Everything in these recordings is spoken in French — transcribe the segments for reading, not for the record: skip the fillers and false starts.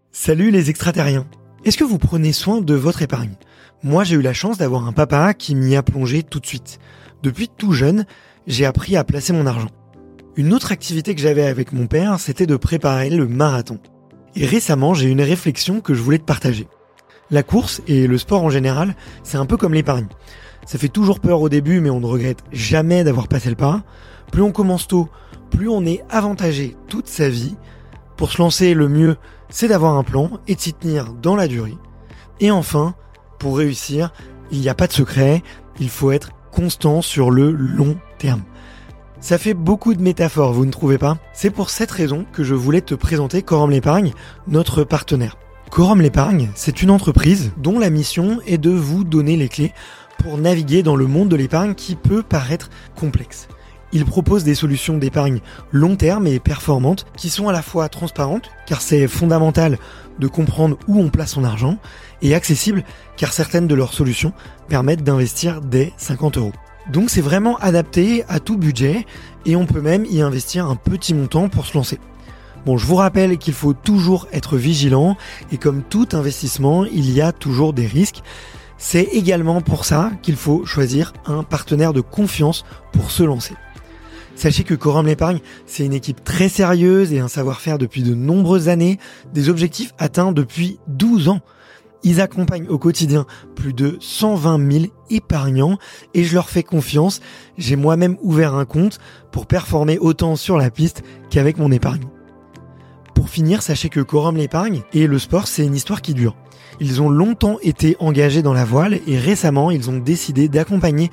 Salut les extraterriens. Est-ce que vous prenez soin de votre épargne ? Moi, j'ai eu la chance d'avoir un papa qui m'y a plongé tout de suite. Depuis tout jeune, j'ai appris à placer mon argent. Une autre activité que j'avais avec mon père, c'était de préparer le marathon. Et récemment, j'ai eu une réflexion que je voulais te partager. La course et le sport en général, c'est un peu comme l'épargne. Ça fait toujours peur au début, mais on ne regrette jamais d'avoir passé le pas. Plus on commence tôt, plus on est avantagé toute sa vie. Pour se lancer, le mieux, c'est d'avoir un plan et de s'y tenir dans la durée. Et enfin, pour réussir, il n'y a pas de secret, il faut être constant sur le long terme. Ça fait beaucoup de métaphores, vous ne trouvez pas ? C'est pour cette raison que je voulais te présenter Quorum l'Épargne, notre partenaire. Quorum l'Épargne, c'est une entreprise dont la mission est de vous donner les clés pour naviguer dans le monde de l'épargne qui peut paraître complexe. Il propose des solutions d'épargne long terme et performantes qui sont à la fois transparentes, car c'est fondamental de comprendre où on place son argent, et accessibles, car certaines de leurs solutions permettent d'investir dès 50 €. Donc c'est vraiment adapté à tout budget, et on peut même y investir un petit montant pour se lancer. Bon, je vous rappelle qu'il faut toujours être vigilant, et comme tout investissement, il y a toujours des risques. C'est également pour ça qu'il faut choisir un partenaire de confiance pour se lancer. Sachez que Quorum l'Épargne, c'est une équipe très sérieuse et un savoir-faire depuis de nombreuses années, des objectifs atteints depuis 12 ans. Ils accompagnent au quotidien plus de 120 000 épargnants et je leur fais confiance. J'ai moi-même ouvert un compte pour performer autant sur la piste qu'avec mon épargne. Pour finir, sachez que Quorum l'Épargne et le sport, c'est une histoire qui dure. Ils ont longtemps été engagés dans la voile et récemment, ils ont décidé d'accompagner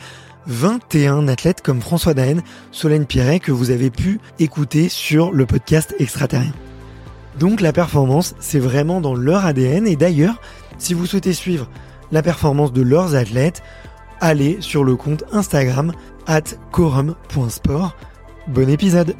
21 athlètes comme François Daen, Solène Piret que vous avez pu écouter sur le podcast Extraterrien. Donc la performance, c'est vraiment dans leur ADN et d'ailleurs, si vous souhaitez suivre la performance de leurs athlètes, allez sur le compte Instagram @quorum.sport. Bon épisode.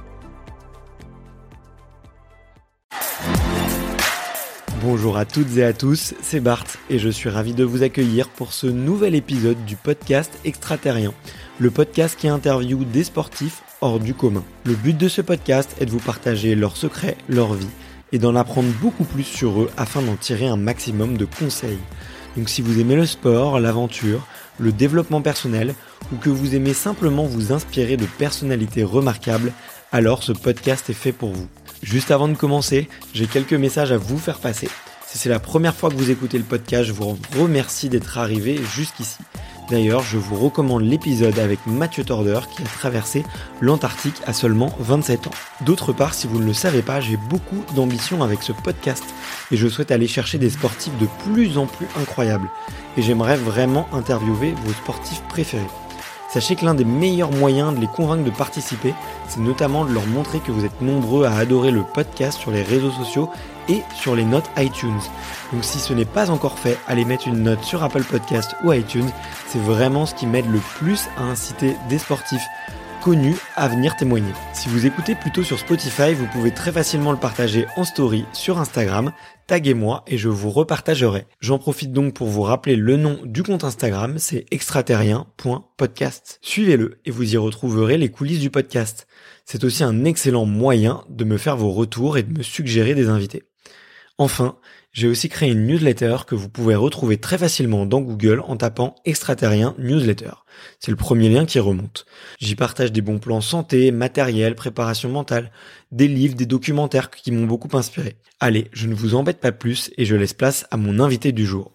Bonjour à toutes et à tous, c'est Bart et je suis ravi de vous accueillir pour ce nouvel épisode du podcast Extraterrien, le podcast qui interviewe des sportifs hors du commun. Le but de ce podcast est de vous partager leurs secrets, leur vie et d'en apprendre beaucoup plus sur eux afin d'en tirer un maximum de conseils. Donc si vous aimez le sport, l'aventure, le développement personnel ou que vous aimez simplement vous inspirer de personnalités remarquables, alors ce podcast est fait pour vous. Juste avant de commencer, j'ai quelques messages à vous faire passer. Si c'est la première fois que vous écoutez le podcast, je vous remercie d'être arrivé jusqu'ici. D'ailleurs, je vous recommande l'épisode avec Mathieu Torder qui a traversé l'Antarctique à seulement 27 ans. D'autre part, si vous ne le savez pas, j'ai beaucoup d'ambition avec ce podcast et je souhaite aller chercher des sportifs de plus en plus incroyables. Et j'aimerais vraiment interviewer vos sportifs préférés. Sachez que l'un des meilleurs moyens de les convaincre de participer, c'est notamment de leur montrer que vous êtes nombreux à adorer le podcast sur les réseaux sociaux et sur les notes iTunes. Donc si ce n'est pas encore fait, allez mettre une note sur Apple Podcast ou iTunes, c'est vraiment ce qui m'aide le plus à inciter des sportifs connus à venir témoigner. Si vous écoutez plutôt sur Spotify, vous pouvez très facilement le partager en story sur Instagram, taguez-moi et je vous repartagerai. J'en profite donc pour vous rappeler le nom du compte Instagram, c'est extraterrien.podcast. Suivez-le et vous y retrouverez les coulisses du podcast. C'est aussi un excellent moyen de me faire vos retours et de me suggérer des invités. Enfin, j'ai aussi créé une newsletter que vous pouvez retrouver très facilement dans Google en tapant Extraterrien Newsletter. C'est le premier lien qui remonte. J'y partage des bons plans santé, matériel, préparation mentale, des livres, des documentaires qui m'ont beaucoup inspiré. Allez, je ne vous embête pas plus et je laisse place à mon invité du jour.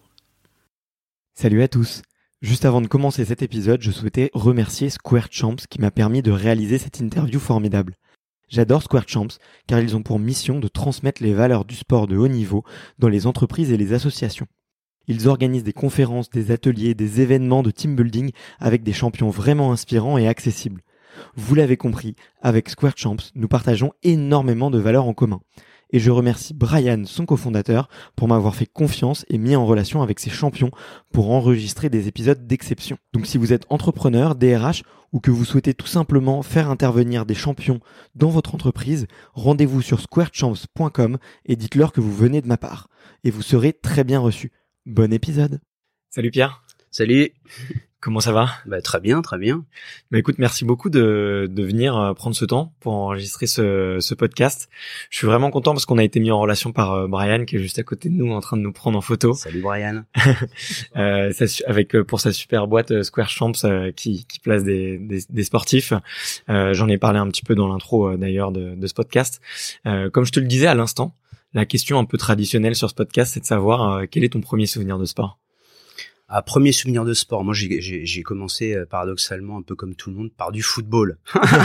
Salut à tous. Juste avant de commencer cet épisode, je souhaitais remercier Square Champs qui m'a permis de réaliser cette interview formidable. J'adore Square Champs car ils ont pour mission de transmettre les valeurs du sport de haut niveau dans les entreprises et les associations. Ils organisent des conférences, des ateliers, des événements de team building avec des champions vraiment inspirants et accessibles. Vous l'avez compris, avec Square Champs, nous partageons énormément de valeurs en commun. Et je remercie Brian, son cofondateur, pour m'avoir fait confiance et mis en relation avec ces champions pour enregistrer des épisodes d'exception. Donc si vous êtes entrepreneur, DRH ou que vous souhaitez tout simplement faire intervenir des champions dans votre entreprise, rendez-vous sur squarechamps.com et dites-leur que vous venez de ma part. Et vous serez très bien reçu. Bon épisode. Salut Pierre. Salut. Comment ça va? Très bien, très bien. Écoute, merci beaucoup de venir prendre ce temps pour enregistrer ce podcast. Je suis vraiment content parce qu'on a été mis en relation par Brian qui est juste à côté de nous en train de nous prendre en photo. Salut Brian. Pour sa super boîte Square Champs qui place des sportifs. J'en ai parlé un petit peu dans l'intro d'ailleurs de ce podcast. Comme je te le disais à l'instant, la question un peu traditionnelle sur ce podcast, c'est de savoir quel est ton premier souvenir de sport? Premier souvenir de sport. Moi, j'ai commencé paradoxalement un peu comme tout le monde par du football.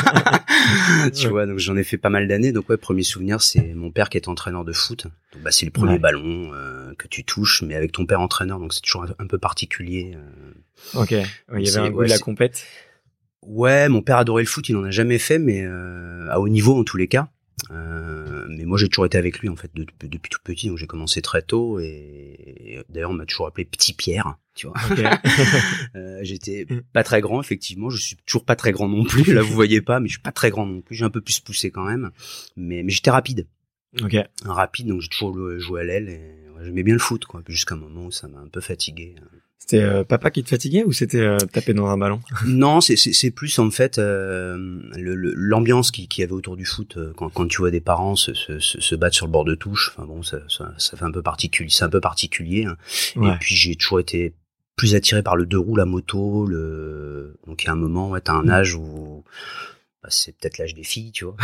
Tu vois, donc j'en ai fait pas mal d'années. Donc premier souvenir, c'est mon père qui est entraîneur de foot. Donc c'est le premier ballon que tu touches, mais avec ton père entraîneur, donc c'est toujours un peu particulier. Ok. Il y avait un goût de la compète. Ouais, mon père adorait le foot. Il en a jamais fait, mais à haut niveau en tous les cas. Mais moi j'ai toujours été avec lui en fait depuis tout petit, donc j'ai commencé très tôt et d'ailleurs on m'a toujours appelé Petit Pierre, tu vois. Okay. J'étais pas très grand effectivement, je suis toujours pas très grand non plus, là vous voyez pas, mais je suis pas très grand non plus, j'ai un peu plus poussé quand même, mais j'étais rapide. Ok. Rapide, donc j'ai toujours joué à l'aile et j'aimais bien le foot quoi, jusqu'à un moment où ça m'a un peu fatigué. C'était papa qui te fatiguait ou c'était taper dans un ballon? Non, c'est plus en fait l'ambiance qu'il y avait autour du foot quand tu vois des parents se battre sur le bord de touche. Enfin bon, ça fait un peu particulier, c'est un peu particulier. Hein. Ouais. Et puis j'ai toujours été plus attiré par le deux roues, la moto, donc il y a un moment, t'as un âge où c'est peut-être l'âge des filles, tu vois.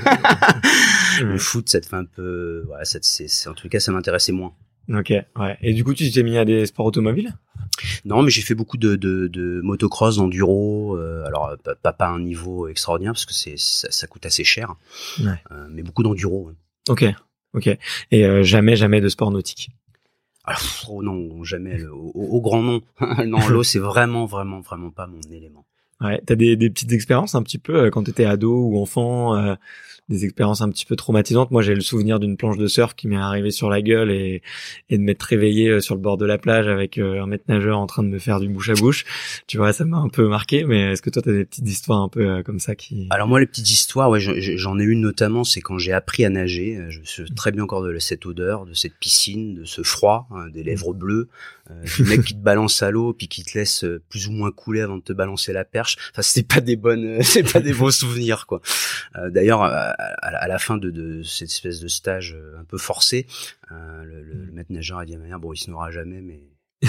Le foot, ça te fait un peu, en tout cas, ça m'intéressait moins. Ok, ouais. Et du coup, tu t'es mis à des sports automobiles? Non, mais j'ai fait beaucoup de motocross, d'enduro. Alors pas à un niveau extraordinaire parce que ça coûte assez cher. Ouais. Mais beaucoup d'enduro. Ouais. Ok. Et jamais de sport nautique? Alors, non, jamais. Au grand nom. Non, l'eau, c'est vraiment pas mon élément. Ouais. T'as des petites expériences un petit peu quand t'étais ado ou enfant? Des expériences un petit peu traumatisantes. Moi, j'ai le souvenir d'une planche de surf qui m'est arrivée sur la gueule et de m'être réveillé sur le bord de la plage avec un maître nageur en train de me faire du bouche à bouche. Tu vois, ça m'a un peu marqué, mais est-ce que toi, t'as des petites histoires un peu comme ça qui... Alors moi, les petites histoires, ouais, j'en ai une notamment, c'est quand j'ai appris à nager. Je me souviens très bien encore de cette odeur, de cette piscine, de ce froid, des lèvres bleues, du mec qui te balance à l'eau puis qui te laisse plus ou moins couler avant de te balancer la perche. Enfin, c'est pas des bons souvenirs, quoi. D'ailleurs, à la fin de cette espèce de stage un peu forcé, le maître nageur a dit à ma mère, bon, il se noiera jamais, mais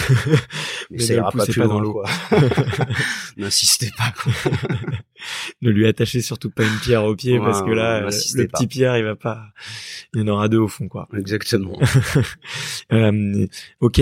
ça ira pas plus loin, quoi. N'insistez pas, quoi. Ne lui attachez surtout pas une pierre au pied, parce que là, le petit Pierre, il y en aura deux au fond, quoi. Exactement. Ok,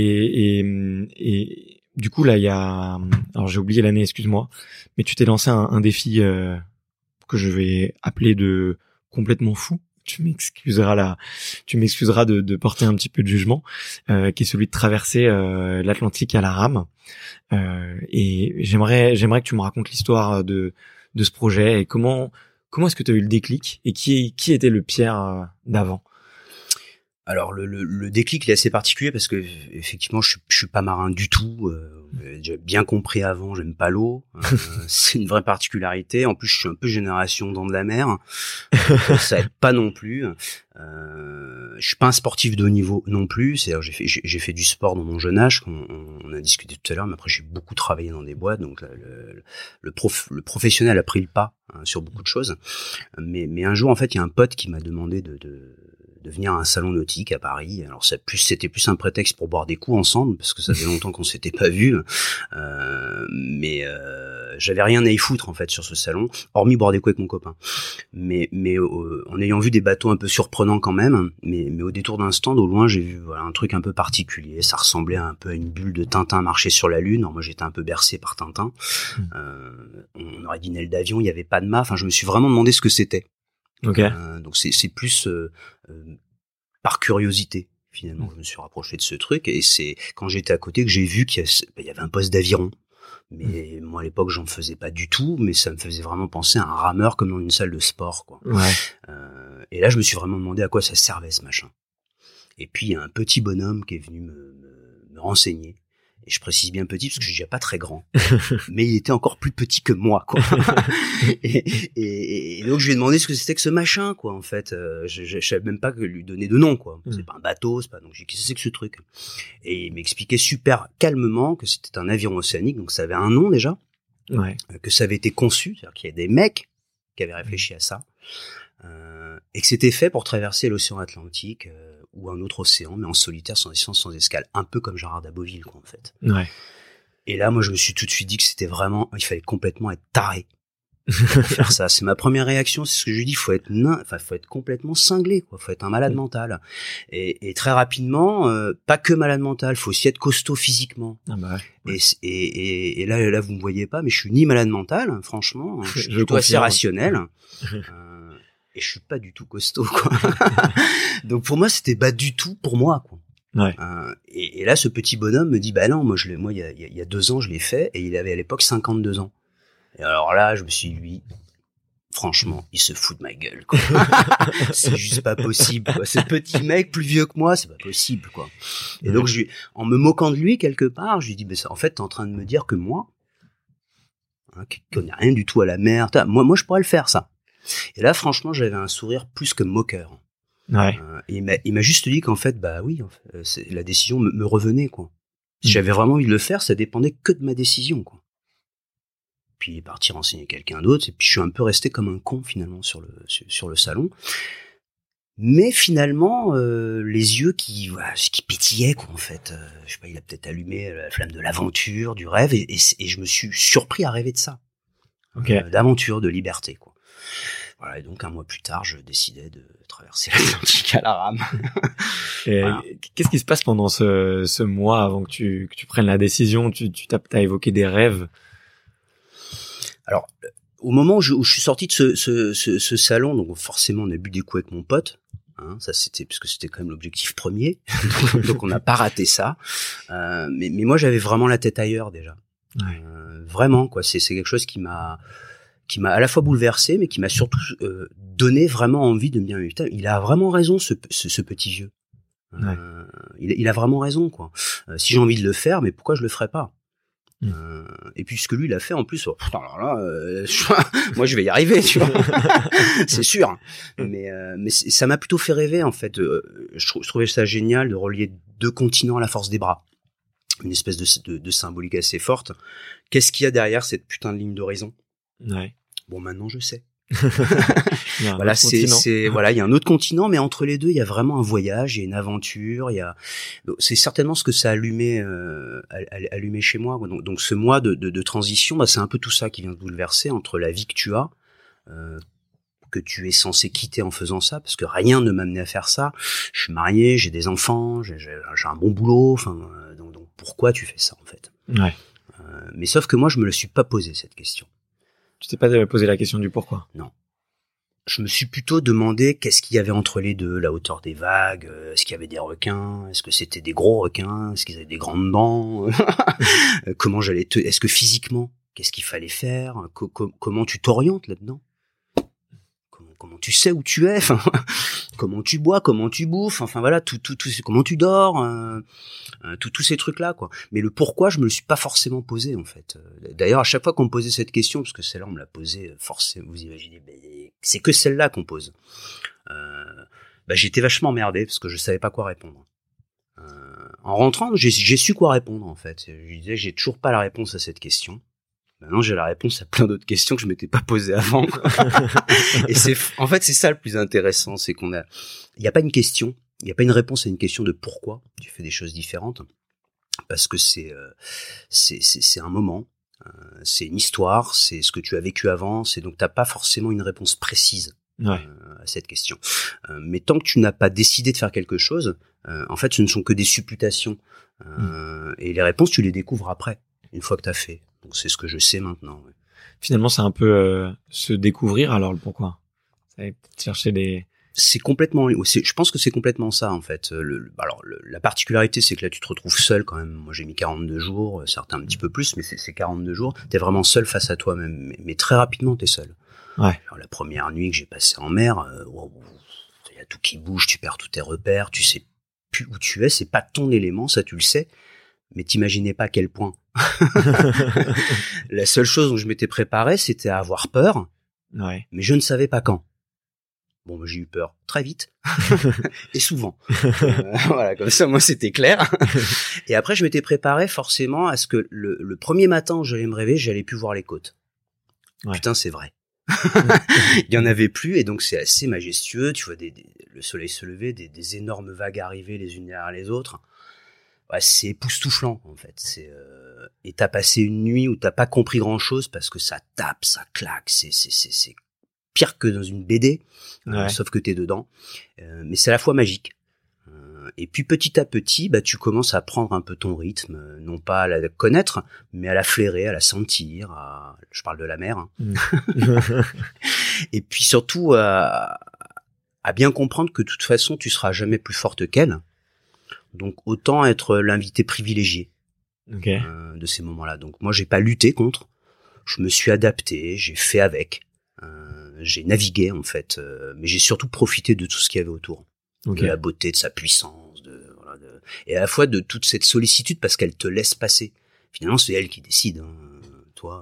et du coup, là, alors j'ai oublié l'année, excuse-moi, mais tu t'es lancé un défi, que je vais appeler de complètement fou. Tu m'excuseras de porter un petit peu de jugement, qui est celui de traverser l'Atlantique à la rame. Et j'aimerais que tu me racontes l'histoire de ce projet et comment est-ce que tu as eu le déclic et qui était le Pierre d'avant? Alors le déclic il est assez particulier parce que effectivement je suis pas marin du tout. J'ai bien compris avant, j'aime pas l'eau. C'est une vraie particularité. En plus je suis un peu génération dents de la mer. Ça aide pas non plus. Je suis pas un sportif de haut niveau non plus. C'est-à-dire j'ai fait du sport dans mon jeune âge, comme on a discuté tout à l'heure. Mais après j'ai beaucoup travaillé dans des boîtes, donc le professionnel a pris le pas sur beaucoup de choses. Mais un jour en fait il y a un pote qui m'a demandé de venir à un salon nautique à Paris. Alors c'était plus un prétexte pour boire des coups ensemble parce que ça faisait longtemps qu'on s'était pas vus. Mais j'avais rien à y foutre en fait sur ce salon, hormis boire des coups avec mon copain. Mais en ayant vu des bateaux un peu surprenants quand même, mais au détour d'un stand au loin, j'ai vu un truc un peu particulier. Ça ressemblait un peu à une bulle de Tintin marcher sur la lune. Alors moi j'étais un peu bercé par Tintin. On aurait dit une aile d'avion, il y avait pas de mât. Enfin je me suis vraiment demandé ce que c'était. Okay. Donc c'est plus par curiosité finalement je me suis rapproché de ce truc et c'est quand j'étais à côté que j'ai vu qu'il y avait un poste d'aviron, mais moi à l'époque j'en faisais pas du tout, mais ça me faisait vraiment penser à un rameur comme dans une salle de sport, quoi. Ouais. Et là je me suis vraiment demandé à quoi ça servait ce machin. Et puis il y a un petit bonhomme qui est venu me renseigner Et je précise bien petit parce que je suis déjà pas très grand. Mais il était encore plus petit que moi, quoi. et donc je lui ai demandé ce que c'était que ce machin, quoi, en fait. Je savais même pas que lui donner de nom, quoi. C'est pas un bateau, c'est pas, donc j'ai dit, qu'est-ce que c'est que ce truc? Et il m'expliquait super calmement que c'était un avion océanique, donc ça avait un nom déjà. Ouais. Que ça avait été conçu, c'est-à-dire qu'il y a des mecs qui avaient réfléchi à ça. Et que c'était fait pour traverser l'océan Atlantique, ou un autre océan, mais en solitaire, sans distance, sans escale. Un peu comme Gérard d'Aboville, quoi, en fait. Ouais. Et là, moi, je me suis tout de suite dit que c'était vraiment, il fallait complètement être taré pour faire ça. C'est ma première réaction, c'est ce que je lui dis, faut être complètement cinglé, quoi. Faut être un malade mental. Et très rapidement, pas que malade mental, faut aussi être costaud physiquement. Ah bah ouais. Et là, vous me voyez pas, mais je suis ni malade mental, franchement. Je suis plutôt assez rationnel. Et je suis pas du tout costaud, quoi. Donc pour moi, c'était pas du tout pour moi, quoi. Ouais. Et là, ce petit bonhomme me dit, bah non, moi il y a 2 ans, je l'ai fait, et il avait à l'époque 52 ans. Et alors là, je me suis dit, lui, franchement, il se fout de ma gueule, quoi. C'est juste pas possible, quoi. Ce petit mec plus vieux que moi, c'est pas possible, quoi. Et donc, en me moquant de lui, quelque part, je lui dis, bah, en fait, t'es en train de me dire que moi, qui connais rien du tout à la mer, moi, je pourrais le faire, ça. Et là, franchement, j'avais un sourire plus que moqueur. Ouais. Il m'a juste dit qu'en fait, bah oui, en fait, la décision me revenait, quoi. Si j'avais vraiment envie de le faire, ça dépendait que de ma décision, quoi. Puis il est parti renseigner quelqu'un d'autre, et puis je suis un peu resté comme un con finalement sur le salon. Mais finalement, les yeux qui pétillaient, quoi, en fait. Je sais pas, il a peut-être allumé la flamme de l'aventure, du rêve, et je me suis surpris à rêver de ça. Okay. D'aventure, de liberté, quoi. Voilà, et donc 1 mois plus tard, je décidais de traverser l'Atlantique à la rame. Et voilà. Qu'est-ce qui se passe pendant ce mois avant que tu prennes la décision? T'as évoqué des rêves. Alors, au moment où je suis sorti de ce salon, donc forcément on a bu des coups avec mon pote. Hein, ça parce que c'était quand même l'objectif premier. Donc on n'a pas raté ça. Mais moi j'avais vraiment la tête ailleurs déjà. Ouais. Vraiment, quoi. C'est quelque chose qui m'a à la fois bouleversé, mais qui m'a surtout donné vraiment envie de me dire, putain, il a vraiment raison, ce petit vieux. Ouais. Il a vraiment raison, quoi. Si j'ai envie de le faire, mais pourquoi je le ferais pas? Et puis ce que lui il a fait en plus, putain, alors là, moi je vais y arriver, tu vois. C'est sûr. Mais ça m'a plutôt fait rêver, en fait. Je trouvais ça génial de relier 2 continents à la force des bras. Une espèce de symbolique assez forte. Qu'est-ce qu'il y a derrière cette putain de ligne d'horizon? Ouais. Bon, maintenant je sais. Voilà, il y a un autre continent, mais entre les deux, il y a vraiment un voyage, il y a une aventure, c'est certainement ce que ça a allumé chez moi. Donc ce mois de transition, bah, c'est un peu tout ça qui vient de bouleverser entre la vie que tu as, que tu es censé quitter en faisant ça, parce que rien ne m'a amené à faire ça. Je suis marié, j'ai des enfants, j'ai un bon boulot, enfin, donc pourquoi tu fais ça, en fait? Ouais. Mais sauf que moi, je me le suis pas posé, cette question. Tu t'es pas posé la question du pourquoi? Non. Je me suis plutôt demandé qu'est-ce qu'il y avait entre les deux, la hauteur des vagues, est-ce qu'il y avait des requins, est-ce que c'était des gros requins, est-ce qu'ils avaient des grandes dents, comment est-ce que physiquement, qu'est-ce qu'il fallait faire, comment tu t'orientes là-dedans, comment tu sais où tu es, enfin, comment tu bois, comment tu bouffes, enfin voilà, tout, comment tu dors, tous ces trucs-là, quoi. Mais le pourquoi, je me le suis pas forcément posé, en fait. D'ailleurs, à chaque fois qu'on me posait cette question, parce que celle-là, on me l'a posée forcément, vous imaginez, c'est que celle-là qu'on pose. J'étais vachement emmerdé, parce que je savais pas quoi répondre. En rentrant, j'ai su quoi répondre, en fait. Je disais, j'ai toujours pas la réponse à cette question. Maintenant, j'ai la réponse à plein d'autres questions que je m'étais pas posées avant. Et c'est ça le plus intéressant, c'est il n'y a pas une question, il n'y a pas une réponse à une question de pourquoi tu fais des choses différentes, parce que c'est un moment, c'est une histoire, c'est ce que tu as vécu avant, donc t'as pas forcément une réponse précise. Ouais. À cette question. Mais tant que tu n'as pas décidé de faire quelque chose, en fait, ce ne sont que des supputations. Et les réponses, tu les découvres après, une fois que t'as fait. Donc c'est ce que je sais maintenant. Ouais. Finalement, c'est un peu se découvrir. Alors le pourquoi. Ça va peut-être chercher des. C'est complètement. Je pense que c'est complètement ça, en fait. La particularité, c'est que là, tu te retrouves seul quand même. Moi, j'ai mis 42 jours, certains un petit peu plus, mais c'est 42 jours. T'es vraiment seul face à toi-même, mais très rapidement, t'es seul. Ouais. Alors, la première nuit que j'ai passée en mer, il y a tout qui bouge, tu perds tous tes repères, tu sais plus où tu es, c'est pas ton élément, ça tu le sais. Mais t'imaginais pas à quel point. La seule chose dont je m'étais préparé, c'était à avoir peur, Ouais. mais je ne savais pas quand. Bon, j'ai eu peur très vite et souvent. Voilà, comme ça, moi, c'était clair. Et après, je m'étais préparé forcément à ce que le premier matin où j'allais me réveiller, j'allais plus voir les côtes. Ouais. Putain, c'est vrai. Il y en avait plus, et donc c'est assez majestueux. Tu vois le soleil se lever, des énormes vagues arriver les unes derrière les autres. Ouais, c'est époustouflant en fait. Et t'as passé une nuit où t'as pas compris grand chose parce que ça tape, ça claque. C'est pire que dans une BD, Ouais. sauf que t'es dedans. Mais c'est à la fois magique. Et puis petit à petit, bah tu commences à prendre un peu ton rythme, non pas à la connaître, mais à la flairer, à la sentir. Je parle de la mer. Hein. Et puis surtout à bien comprendre que de toute façon, tu seras jamais plus forte qu'elle. Donc autant être l'invité privilégié Okay. De ces moments-là. Donc moi, j'ai pas lutté contre. Je me suis adapté, j'ai fait avec. J'ai navigué en fait, mais j'ai surtout profité de tout ce qu'il y avait autour. Okay. De la beauté, de sa puissance, et à la fois de toute cette sollicitude parce qu'elle te laisse passer. Finalement, c'est elle qui décide. Hein. Toi,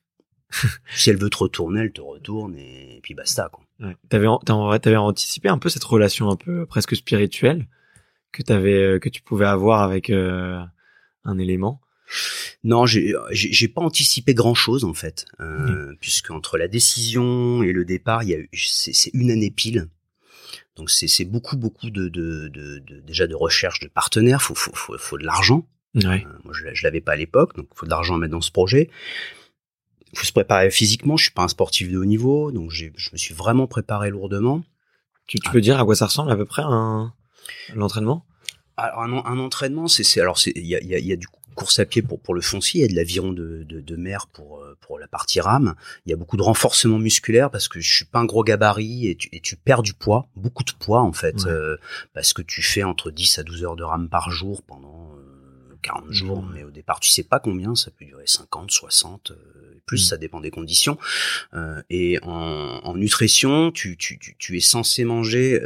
si elle veut te retourner, elle te retourne et puis basta, quoi. Ouais. T'avais anticipé un peu cette relation un peu presque spirituelle que tu pouvais avoir avec un élément. Non, j'ai pas anticipé grand chose en fait, puisque entre la décision et le départ, c'est une année pile. Donc c'est beaucoup déjà de recherche de partenaires. Faut de l'argent. Ouais. Moi je l'avais pas à l'époque, donc faut de l'argent à mettre dans ce projet. Faut se préparer physiquement. Je suis pas un sportif de haut niveau, donc je me suis vraiment préparé lourdement. Tu peux dire à quoi ça ressemble à peu près l'entraînement? Alors un entraînement, il y a du course à pied pour le foncier, il y a de l'aviron de mer pour la partie rame. Il y a beaucoup de renforcement musculaire parce que je suis pas un gros gabarit et tu perds du poids, beaucoup de poids en fait, parce que tu fais entre 10 à 12 heures de rame par jour pendant 40 jours, mais au départ tu sais pas combien, ça peut durer 50, 60, plus ça dépend des conditions. Et en nutrition, tu es censé manger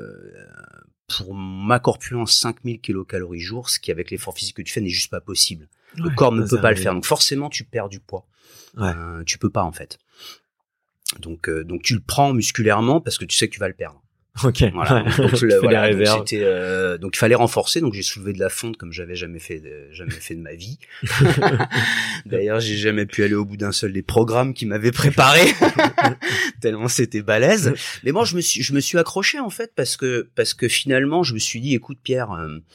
pour ma corpulence 5000 kilocalories jour, ce qui avec l'effort physique que tu fais n'est juste pas possible. Le corps ne peut pas le faire, donc forcément tu perds du poids. Ouais. Tu peux pas en fait. Donc tu le prends musculairement parce que tu sais que tu vas le perdre. Ok. Voilà. Donc, voilà, donc il fallait renforcer. Donc j'ai soulevé de la fonte comme j'avais jamais fait de ma vie. D'ailleurs, j'ai jamais pu aller au bout d'un seul des programmes qui m'avaient préparé tellement c'était balèze. Mais moi, je me suis accroché en fait parce que finalement, je me suis dit, écoute Pierre,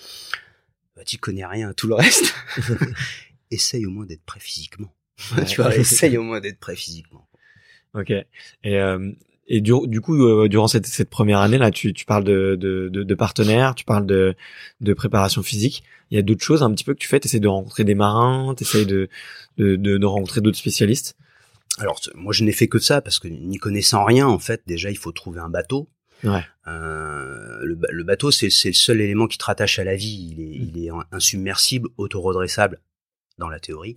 tu connais rien à tout le reste. Essaye au moins d'être prêt physiquement. Ouais. Tu vois, essaye au moins d'être prêt physiquement. Ok. Et du coup, durant cette première année là, tu parles de partenaires, tu parles de préparation physique. Il y a d'autres choses un petit peu que tu fais. T'essayes de rencontrer des marins, t'essayes de rencontrer d'autres spécialistes. Alors moi, je n'ai fait que ça parce que n'y connaissant rien, en fait, déjà il faut trouver un bateau. Ouais. Le bateau, c'est le seul élément qui te rattache à la vie. Il est insubmersible, autoredressable dans la théorie.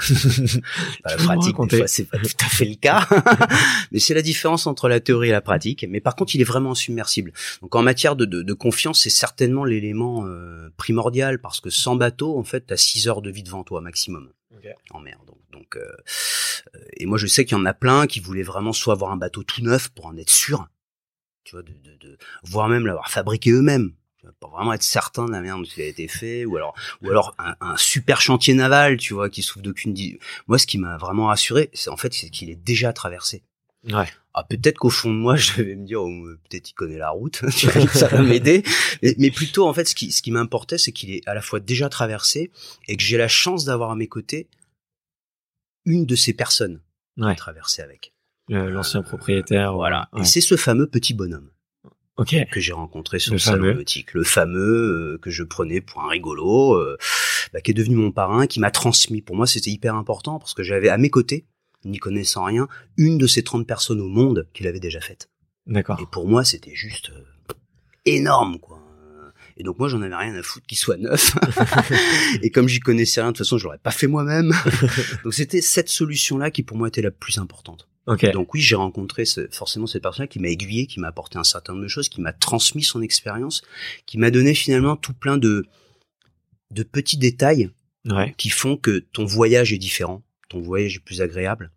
La pratique, des fois, c'est pas tout à fait le cas. Mais c'est la différence entre la théorie et la pratique. Mais par contre, il est vraiment submersible. Donc, en matière de confiance, c'est certainement l'élément primordial parce que sans bateau, en fait, t'as 6 heures de vie devant toi maximum. Okay. En mer. Donc, et moi, je sais qu'il y en a plein qui voulaient vraiment soit avoir un bateau tout neuf pour en être sûr, tu vois, voire même l'avoir fabriqué eux-mêmes. Pour vraiment être certain de la manière dont il a été fait, ou alors un super chantier naval, tu vois, qui souffre d'aucune. Moi, ce qui m'a vraiment rassuré, c'est qu'il est déjà traversé. Ouais. Ah, peut-être qu'au fond de moi, je vais me dire, peut-être il connaît la route, ça va m'aider. Mais plutôt, en fait, ce qui m'importait, c'est qu'il est à la fois déjà traversé et que j'ai la chance d'avoir à mes côtés une de ces personnes à traverser avec. L'ancien propriétaire. Voilà. Ouais. Et c'est ce fameux petit bonhomme. Okay. Que j'ai rencontré sur le salon nautique, le fameux que je prenais pour un rigolo, qui est devenu mon parrain, qui m'a transmis. Pour moi, c'était hyper important parce que j'avais à mes côtés, n'y connaissant rien, une de ces 30 personnes au monde qui l'avait déjà faite. D'accord. Et pour moi, c'était juste énorme, quoi. Et donc moi, j'en avais rien à foutre qu'il soit neuf. Et comme j'y connaissais rien, de toute façon, je l'aurais pas fait moi-même. Donc c'était cette solution-là qui pour moi était la plus importante. Okay. Donc oui, j'ai rencontré forcément cette personne qui m'a aiguillé, qui m'a apporté un certain nombre de choses, qui m'a transmis son expérience, qui m'a donné finalement tout plein de petits détails qui font que ton voyage est différent, ton voyage est plus agréable,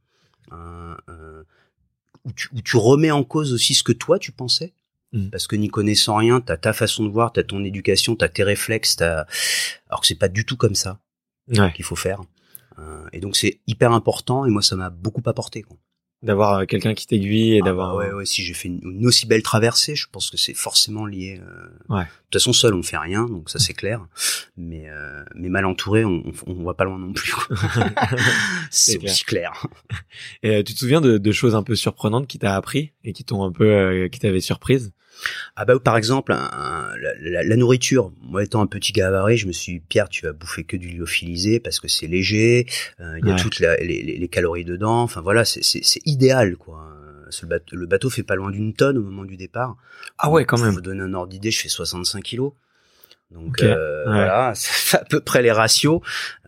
où tu remets en cause aussi ce que toi tu pensais, parce que n'y connaissant rien, t'as ta façon de voir, t'as ton éducation, t'as tes réflexes, alors que c'est pas du tout comme ça qu'il faut faire. Et donc c'est hyper important, et moi ça m'a beaucoup apporté, quoi. D'avoir quelqu'un qui t'aiguille et d'avoir... Ouais, si j'ai fait une aussi belle traversée, je pense que c'est forcément lié. Ouais. De toute façon, seul, on fait rien, donc ça c'est clair. Mais mal entouré, on va pas loin non plus, quoi. C'est aussi clair. Et tu te souviens de choses un peu surprenantes qui t'a appris et qui t'ont un peu, qui t'avaient surprise? Ah bah, par exemple, la nourriture. Moi, étant un petit gabarit, je me suis dit, Pierre, tu vas bouffer que du lyophilisé parce que c'est léger, il y a toutes les calories dedans. Enfin voilà, c'est idéal, quoi. Le bateau fait pas loin d'une tonne au moment du départ. Ah ouais, quand même. Pour vous donner un ordre d'idée, je fais 65 kilos. Donc voilà, c'est à peu près les ratios.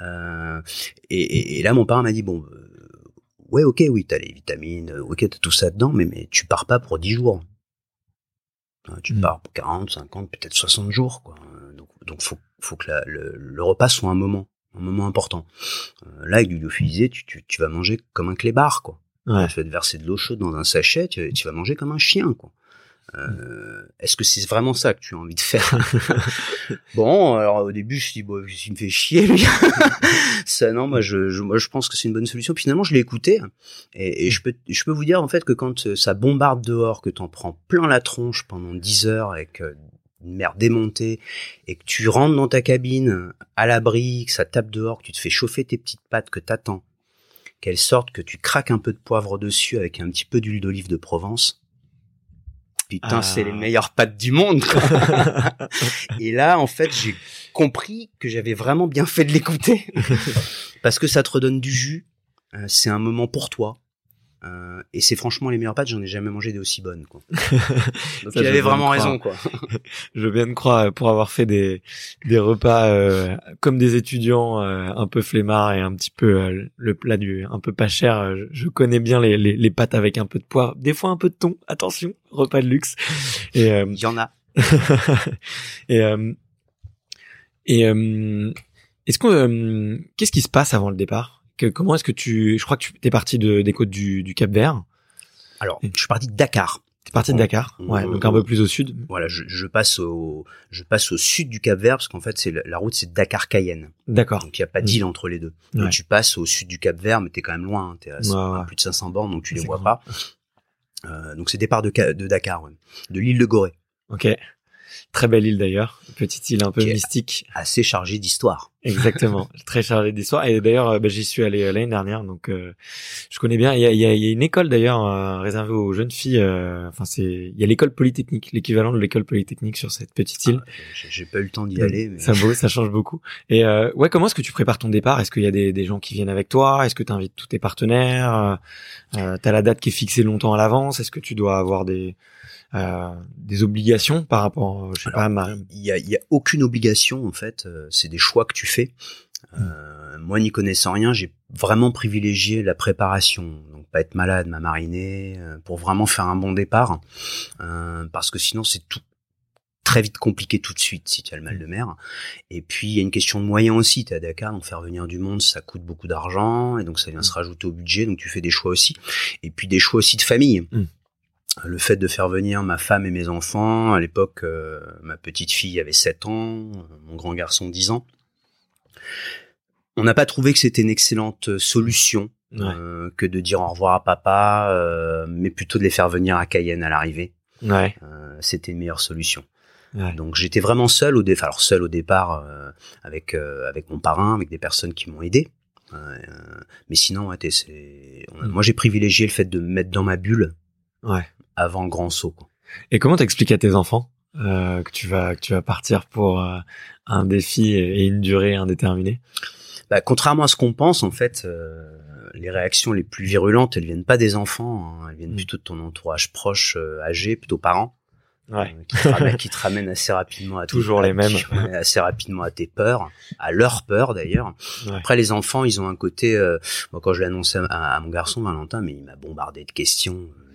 Et là, mon père m'a dit, bon, ouais, ok, oui, t'as les vitamines, ok, t'as tout ça dedans, mais tu pars pas pour 10 jours. Tu pars pour 40, 50, peut-être 60 jours, quoi. Donc faut que le repas soit un moment important. Là, avec du lyophilisé, tu vas manger comme un clébard, quoi. Ouais. Tu vas te verser de l'eau chaude dans un sachet, tu vas manger comme un chien, quoi. Est-ce que c'est vraiment ça que tu as envie de faire? Bon, alors au début je me suis dit, bon, il me fait chier lui. Ça, non, moi je pense que c'est une bonne solution. Puis finalement je l'ai écouté, et je peux vous dire en fait que quand ça bombarde dehors, que t'en prends plein la tronche pendant 10 heures avec une mer démontée, et que tu rentres dans ta cabine à l'abri, que ça tape dehors, que tu te fais chauffer tes petites pattes, que t'attends qu'elles sortent, que tu craques un peu de poivre dessus avec un petit peu d'huile d'olive de Provence. Putain, c'est les meilleures pâtes du monde, quoi. Et là, en fait, j'ai compris que j'avais vraiment bien fait de l'écouter. Parce que ça te redonne du jus. C'est un moment pour toi. Et c'est franchement les meilleures pâtes, j'en ai jamais mangé des aussi bonnes, quoi. Donc il avait vraiment raison, quoi. Je viens de croire, pour avoir fait des repas comme des étudiants un peu flemmards et un petit peu le plat un peu pas cher, je connais bien les pâtes avec un peu de poivre, des fois un peu de thon, attention, repas de luxe. Et il y en a. Est-ce que qu'est-ce qui se passe avant le départ? Comment est-ce que je crois que tu t'es parti des côtes du Cap-Vert. Alors, je suis parti de Dakar. T'es parti de Dakar, ouais, donc un peu plus au sud. Voilà, je passe au sud du Cap-Vert, parce qu'en fait c'est la route, c'est Dakar-Cayenne. D'accord. Donc il y a pas d'île entre les deux. Ouais. Donc tu passes au sud du Cap-Vert, mais t'es quand même loin, hein, t'es à plus de 500 bornes, donc tu les vois pas. Donc c'est départ de Dakar, ouais, de l'île de Gorée. Ok. Très belle île d'ailleurs, petite île un peu mystique, assez chargée d'histoire. Exactement, très chargée d'histoire. Et d'ailleurs, j'y suis allé l'année dernière, donc je connais bien. Il y a une école d'ailleurs réservée aux jeunes filles. Enfin, il y a l'école polytechnique, l'équivalent de l'école polytechnique sur cette petite île. J'ai pas eu le temps d'y aller, mais ça change beaucoup. Et ouais, comment est-ce que tu prépares ton départ? Est-ce qu'il y a des gens qui viennent avec toi? Est-ce que tu invites tous tes partenaires? T'as la date qui est fixée longtemps à l'avance? Est-ce que tu dois avoir des obligations par rapport, je sais pas, il y a aucune obligation en fait, c'est des choix que tu fais. Moi, n'y connaissant rien, j'ai vraiment privilégié la préparation, donc pas être malade, m'a mariné pour vraiment faire un bon départ, parce que sinon c'est tout très vite compliqué tout de suite si tu as le mal de mer. Et puis il y a une question de moyens aussi, tu es à Dakar, donc faire venir du monde ça coûte beaucoup d'argent, et donc ça vient se rajouter au budget, donc tu fais des choix aussi, et puis des choix aussi de famille. Le fait de faire venir ma femme et mes enfants, à l'époque, ma petite fille avait 7 ans, mon grand garçon 10 ans. On n'a pas trouvé que c'était une excellente solution, que de dire au revoir à papa, mais plutôt de les faire venir à Cayenne à l'arrivée. Ouais. C'était une meilleure solution. Ouais. Donc j'étais vraiment seul au départ, avec mon parrain, avec des personnes qui m'ont aidé. Mais sinon, moi j'ai privilégié le fait de me mettre dans ma bulle. Ouais. Avant le grand saut, quoi. Et comment t'expliques à tes enfants que tu vas partir pour un défi et une durée indéterminée? Contrairement à ce qu'on pense, en fait, les réactions les plus virulentes, elles viennent pas des enfants, hein, elles viennent plutôt de ton entourage proche, âgé, plutôt parents, qui te ramènent assez rapidement à toujours les mêmes, assez rapidement à tes peurs, à leurs peurs d'ailleurs. Ouais. Après, les enfants, ils ont un côté. Moi, quand je l'ai annoncé à mon garçon Valentin, mais il m'a bombardé de questions.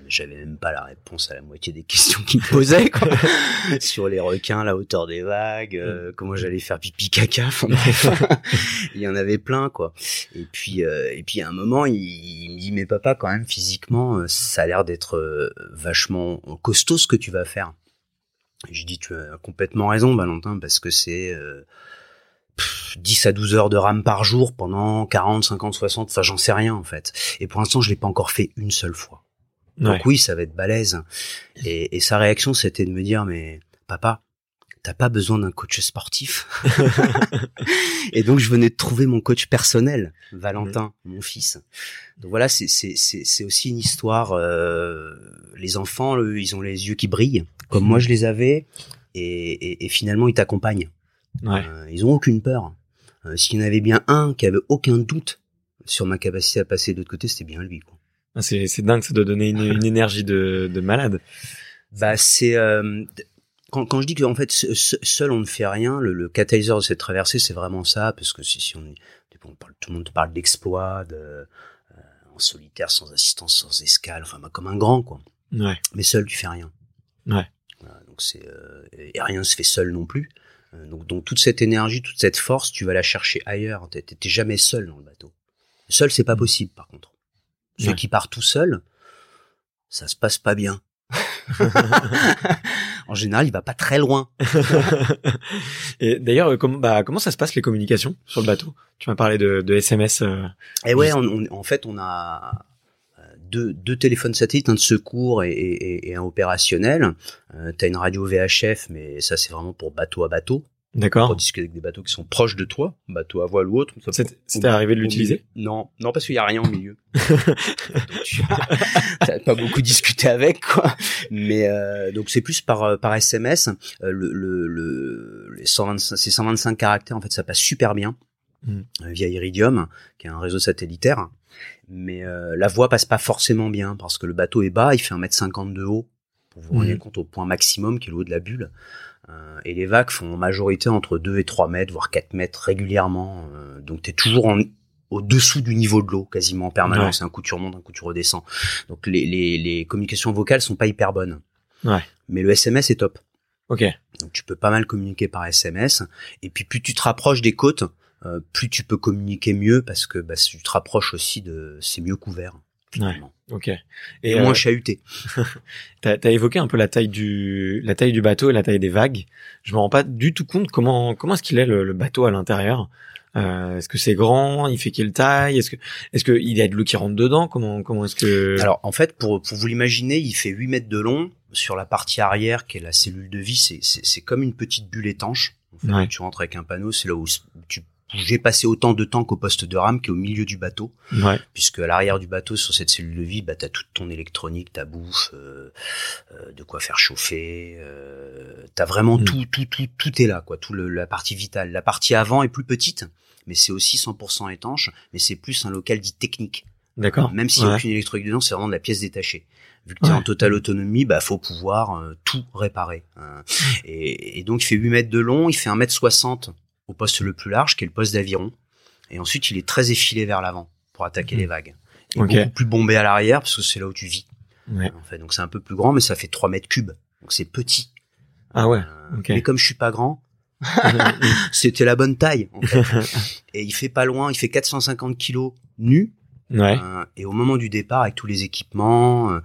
j'avais même pas la réponse à la moitié des questions qu'il me posait, quoi. Sur les requins, la hauteur des vagues, comment j'allais faire pipi caca, enfin bref. Il y en avait plein, quoi. Et puis à un moment, il me dit, mais papa, quand même, physiquement, ça a l'air d'être vachement costaud ce que tu vas faire. Et je dis, tu as complètement raison, Valentin, parce que c'est 10 à 12 heures de rame par jour pendant 40, 50, 60, enfin j'en sais rien en fait. Et pour l'instant, je l'ai pas encore fait une seule fois. Donc oui, ça va être balèze. Et sa réaction, c'était de me dire, mais papa, t'as pas besoin d'un coach sportif. Et donc je venais de trouver mon coach personnel, Valentin, mon fils. Donc voilà, c'est aussi une histoire. Les enfants, eux, ils ont les yeux qui brillent, comme moi je les avais, et finalement ils t'accompagnent. Ils ont aucune peur. S'il y en avait bien un qui avait aucun doute sur ma capacité à passer de l'autre côté, c'était bien lui, quoi. C'est dingue, ça doit donner une énergie de malade. Bah c'est quand je dis qu'en fait seul on ne fait rien, le catalyseur de cette traversée, c'est vraiment ça, parce que si on parle, tout le monde te parle d'exploit, en solitaire, sans assistance, sans escale, enfin comme un grand, quoi. Mais seul tu fais rien. Voilà, donc et rien se fait seul non plus. Donc toute cette énergie, toute cette force, tu vas la chercher ailleurs. T'es jamais seul dans le bateau. Seul, c'est pas possible, par contre. Celui qui part tout seul, ça se passe pas bien. En général, il va pas très loin. Et d'ailleurs, comment ça se passe les communications sur le bateau? Tu m'as parlé de SMS. Et ouais, en fait, on a deux téléphones satellites, un de secours et un opérationnel. T'as une radio VHF, mais ça c'est vraiment pour bateau à bateau. D'accord. Pour discuter avec des bateaux qui sont proches de toi, bateau à voile ou autre. C'était arrivé de l'utiliser? Non, parce qu'il y a rien au milieu. T'as pas beaucoup discuté avec, quoi. Mais donc c'est plus par SMS. Les 125 caractères, en fait, ça passe super bien via Iridium, qui est un réseau satellitaire. Mais la voix passe pas forcément bien parce que le bateau est bas, il fait 1m50 de haut pour vous rendre compte au point maximum qui est le haut de la bulle. Et les vagues font en majorité entre 2 et 3 mètres, voire 4 mètres régulièrement. Donc t'es toujours au-dessous du niveau de l'eau, quasiment en permanence. Un coup tu remontes, un coup tu redescends. Donc les communications vocales sont pas hyper bonnes. Mais le SMS est top. Ok. Donc tu peux pas mal communiquer par SMS. Et puis plus tu te rapproches des côtes, plus tu peux communiquer mieux parce que si tu te rapproches aussi c'est mieux couvert. Finalement. Ok. Et moins chahuté. T'as évoqué un peu la taille du bateau et la taille des vagues. Je me rends pas du tout compte comment est-ce qu'il est le bateau à l'intérieur. Est-ce que c'est grand? Il fait quelle taille? Est-ce que il y a de l'eau qui rentre dedans? Comment est-ce que... Alors en fait, pour vous l'imaginer, il fait 8 mètres de long. Sur la partie arrière, qui est la cellule de vie, c'est comme une petite bulle étanche. En fait, tu rentres avec un panneau, c'est là où j'ai passé autant de temps qu'au poste de rame qui est au milieu du bateau, puisque à l'arrière du bateau, sur cette cellule de vie, t'as toute ton électronique, ta bouffe, de quoi faire chauffer, t'as vraiment tout est là, quoi, la partie vitale. La partie avant est plus petite, mais c'est aussi 100% étanche, mais c'est plus un local dit technique. D'accord. Même s'il n'y a aucune électronique dedans, c'est vraiment de la pièce détachée. Vu que t'es en totale autonomie, faut pouvoir tout réparer. Et donc il fait 8 mètres de long, il fait 1m60 au poste le plus large, qui est le poste d'aviron. Et ensuite, il est très effilé vers l'avant pour attaquer les vagues. Et beaucoup plus bombé à l'arrière, parce que c'est là où tu vis. En fait, donc c'est un peu plus grand, mais ça fait 3 mètres cubes. Donc c'est petit. Ah ouais. Mais comme je suis pas grand, c'était la bonne taille, en fait. Et il fait pas loin, il fait 450 kilos nu. Et au moment du départ, avec tous les équipements,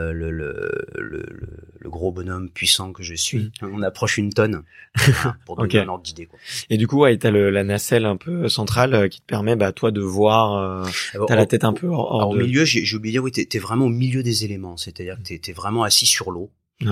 le gros bonhomme puissant que je suis, on approche 1 tonne pour donner un ordre d'idée, quoi. Et du coup, t'as la nacelle un peu centrale qui te permet, toi, de voir. T'as la tête un peu hors au milieu. J'ai oublié de dire, oui, t'es vraiment au milieu des éléments, c'est-à-dire que t'es vraiment assis sur l'eau.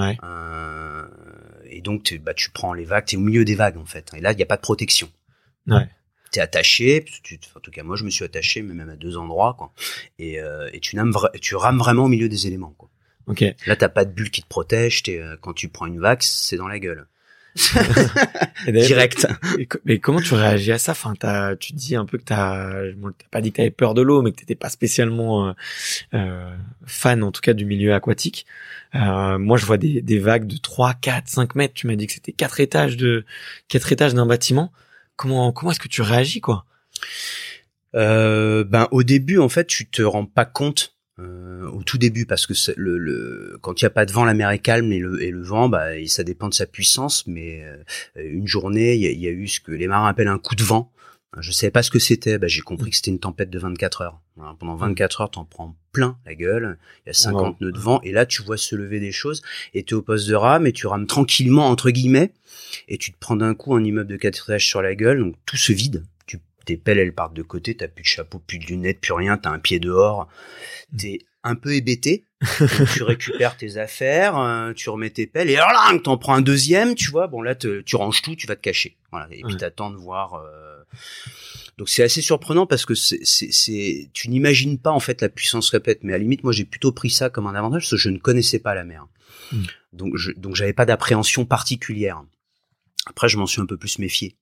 Et donc tu prends les vagues, t'es au milieu des vagues en fait. Et là, il y a pas de protection. T'es attaché, en tout cas moi je me suis attaché, mais même à 2 endroits, quoi. Et tu rames vraiment au milieu des éléments, quoi. Là t'as pas de bulle qui te protège. Quand tu prends une vague, c'est dans la gueule. Direct. Mais comment tu réagis à ça? Enfin, tu dis un peu que t'as pas dit que t'avais peur de l'eau, mais que t'étais pas spécialement fan, en tout cas, du milieu aquatique. Moi, je vois des vagues de 3, 4, 5 mètres. Tu m'as dit que c'était 4 étages d'un bâtiment. Comment est-ce que tu réagis, quoi? Au début, en fait, tu te rends pas compte au tout début, parce que quand il y a pas de vent, la mer est calme et le vent, et ça dépend de sa puissance. Mais une journée, il y a eu ce que les marins appellent un coup de vent. Je savais pas ce que c'était. J'ai compris que c'était une tempête de 24 heures. Voilà, pendant 24 heures, t'en prends plein la gueule. Il y a 50 nœuds de vent et là, tu vois se lever des choses et t'es au poste de rame et tu rames tranquillement entre guillemets et tu te prends d'un coup un immeuble de 4 étages sur la gueule. Donc tout se vide. Tes pelles, elles partent de côté. T'as plus de chapeau, plus de lunettes, plus rien. T'as un pied dehors. T'es un peu hébété. Tu récupères tes affaires, tu remets tes pelles et alors là, t'en prends un deuxième. Tu vois, bon là, tu ranges tout, tu vas te cacher. Voilà. Et puis t'attends de voir. Donc c'est assez surprenant parce que tu n'imagines pas en fait la puissance répète, mais à la limite moi j'ai plutôt pris ça comme un avantage parce que je ne connaissais pas la mer. Donc j'avais pas d'appréhension particulière. Après je m'en suis un peu plus méfié.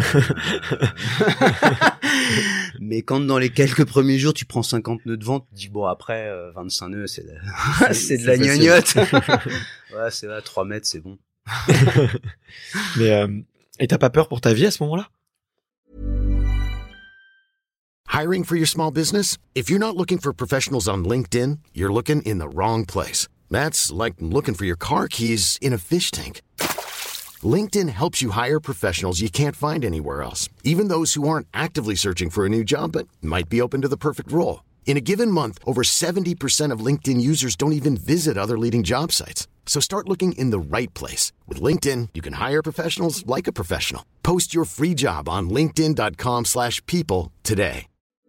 Mais quand dans les quelques premiers jours tu prends 50 nœuds de vent, tu te dis bon après 25 nœuds c'est de la gnognotte. Ouais, c'est là 3 mètres, c'est bon. Mais et t'as pas peur pour ta vie à ce moment-là? Hiring for your small business? If you're not looking for professionals on LinkedIn, you're looking in the wrong place. That's like looking for your car keys in a fish tank. LinkedIn helps you hire professionals you can't find anywhere else, even those who aren't actively searching for a new job but might be open to the perfect role. In a given month, over 70% of LinkedIn users don't even visit other leading job sites. So start looking in the right place. With LinkedIn, you can hire professionals like a professional. Post your free job on linkedin.com/people today.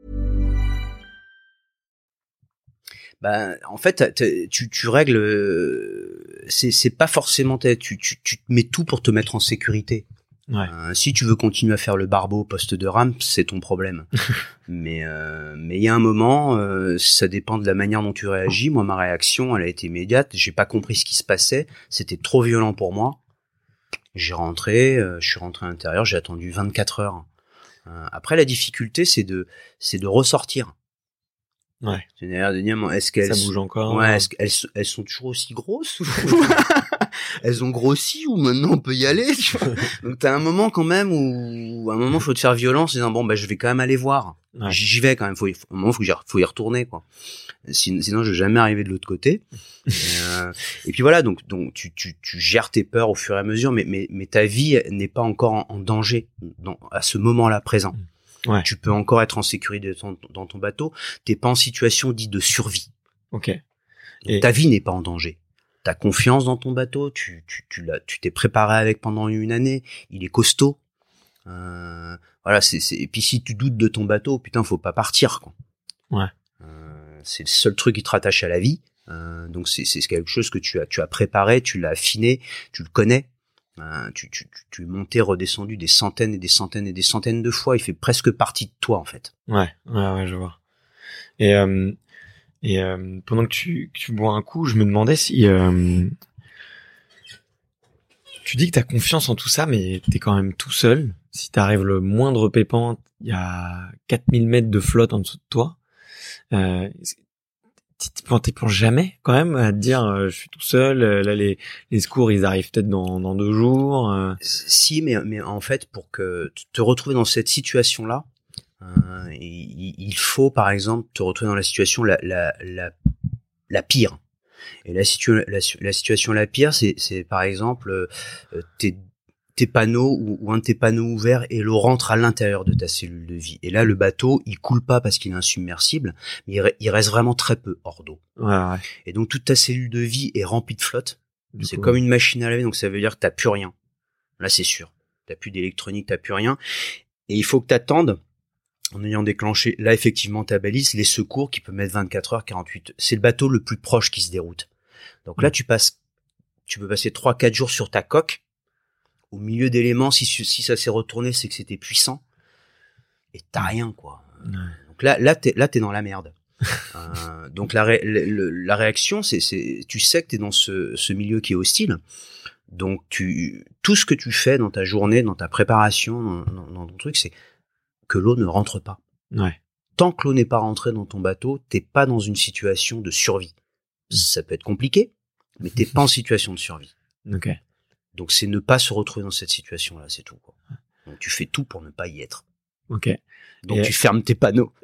En fait, tu règles. C'est pas forcément tu te mets tout pour te mettre en sécurité. Ouais. Si tu veux continuer à faire le barbeau au poste de rame, c'est ton problème. mais il y a un moment, ça dépend de la manière dont tu réagis. Moi, ma réaction, elle a été immédiate. J'ai pas compris ce qui se passait. C'était trop violent pour moi. Je suis rentré à l'intérieur. J'ai attendu 24 heures. Après, la difficulté, c'est de ressortir. Ouais. C'est-à-dire de dire, est-ce qu'elles ça bouge encore? Ouais, est-ce qu'elles sont toujours aussi grosses ou elles ont grossi ou maintenant on peut y aller, tu vois. Donc t'as un moment quand même où faut te faire violence en disant bon je vais quand même aller voir. Ouais. J'y vais quand même, faut y retourner quoi. Sinon je vais jamais arriver de l'autre côté. Et puis voilà, donc tu gères tes peurs au fur et à mesure, mais ta vie n'est pas encore en danger à ce moment-là présent. Ouais. Tu peux encore être en sécurité dans ton bateau. T'es pas en situation dite de survie. Ok. Ta vie n'est pas en danger. T'as confiance dans ton bateau. Tu t'es préparé avec pendant une année. Il est costaud. Voilà. Et puis si tu doutes de ton bateau, putain, faut pas partir, quoi. Ouais. C'est le seul truc qui te rattache à la vie. Donc c'est quelque chose que tu as préparé, tu l'as affiné, tu le connais. Tu es monté, redescendu des centaines et des centaines et des centaines de fois. Il fait presque partie de toi en fait. Ouais, je vois. Et pendant que tu bois un coup, je me demandais si tu dis que t'as confiance en tout ça, mais t'es quand même tout seul. Si t'arrives le moindre pépin, il y a 4000 mètres de flotte en dessous de toi. T'y penses jamais quand même à te dire je suis tout seul, là les secours ils arrivent peut-être dans 2 jours. Si, mais en fait pour que te retrouver dans cette situation là, il faut par exemple te retrouver dans la situation la pire. Et la situation la pire c'est par exemple tes panneaux ou un de tes panneaux ouverts et l'eau rentre à l'intérieur de ta cellule de vie. Et là, le bateau, il coule pas parce qu'il est insubmersible, mais il reste vraiment très peu hors d'eau. Ouais. Et donc, toute ta cellule de vie est remplie de flotte. C'est comme une machine à laver, donc ça veut dire que t'as plus rien. Là, c'est sûr. T'as plus d'électronique, t'as plus rien. Et il faut que t'attendes, en ayant déclenché, là, effectivement, ta balise, les secours qui peuvent mettre 24 heures, 48. C'est le bateau le plus proche qui se déroute. Donc là, tu peux passer 3-4 jours sur ta coque, au milieu d'éléments, si ça s'est retourné, c'est que c'était puissant. Et t'as rien, quoi. Ouais. Donc là, t'es dans la merde. Donc la réaction, c'est, tu sais que t'es dans ce milieu qui est hostile. Donc tout ce que tu fais dans ta journée, dans ta préparation, dans ton truc, c'est que l'eau ne rentre pas. Ouais. Tant que l'eau n'est pas rentrée dans ton bateau, t'es pas dans une situation de survie. Ça peut être compliqué, mais t'es pas en situation de survie. Ok. Donc c'est ne pas se retrouver dans cette situation-là, c'est tout, quoi. Donc tu fais tout pour ne pas y être. Ok. Donc tu fermes tes panneaux.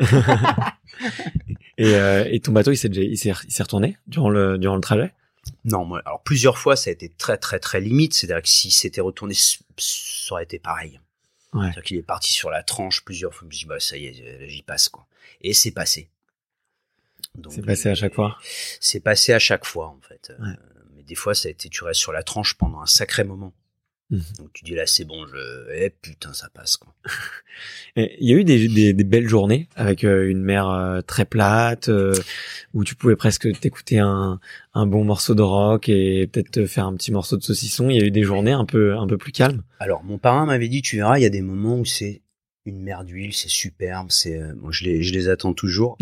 Et ton bateau, il s'est retourné durant le trajet? Non, moi, alors plusieurs fois, ça a été très très très limite. C'est-à-dire que si c'était retourné, ça aurait été pareil. Ouais. C'est-à-dire qu'il est parti sur la tranche plusieurs fois. Je me dis, bah ça y est, j'y passe quoi. Et c'est passé. Donc, c'est passé à chaque fois. C'est passé à chaque fois en fait. Ouais. Mais des fois, ça a été, tu restes sur la tranche pendant un sacré moment. Donc tu dis là c'est bon, putain ça passe quoi. Et il y a eu des belles journées avec une mer très plate où tu pouvais presque t'écouter un bon morceau de rock et peut-être te faire un petit morceau de saucisson. Il y a eu des journées un peu plus calmes. Alors mon parrain m'avait dit, tu verras, il y a des moments où c'est une mer d'huile, c'est superbe, c'est bon, je les attends toujours.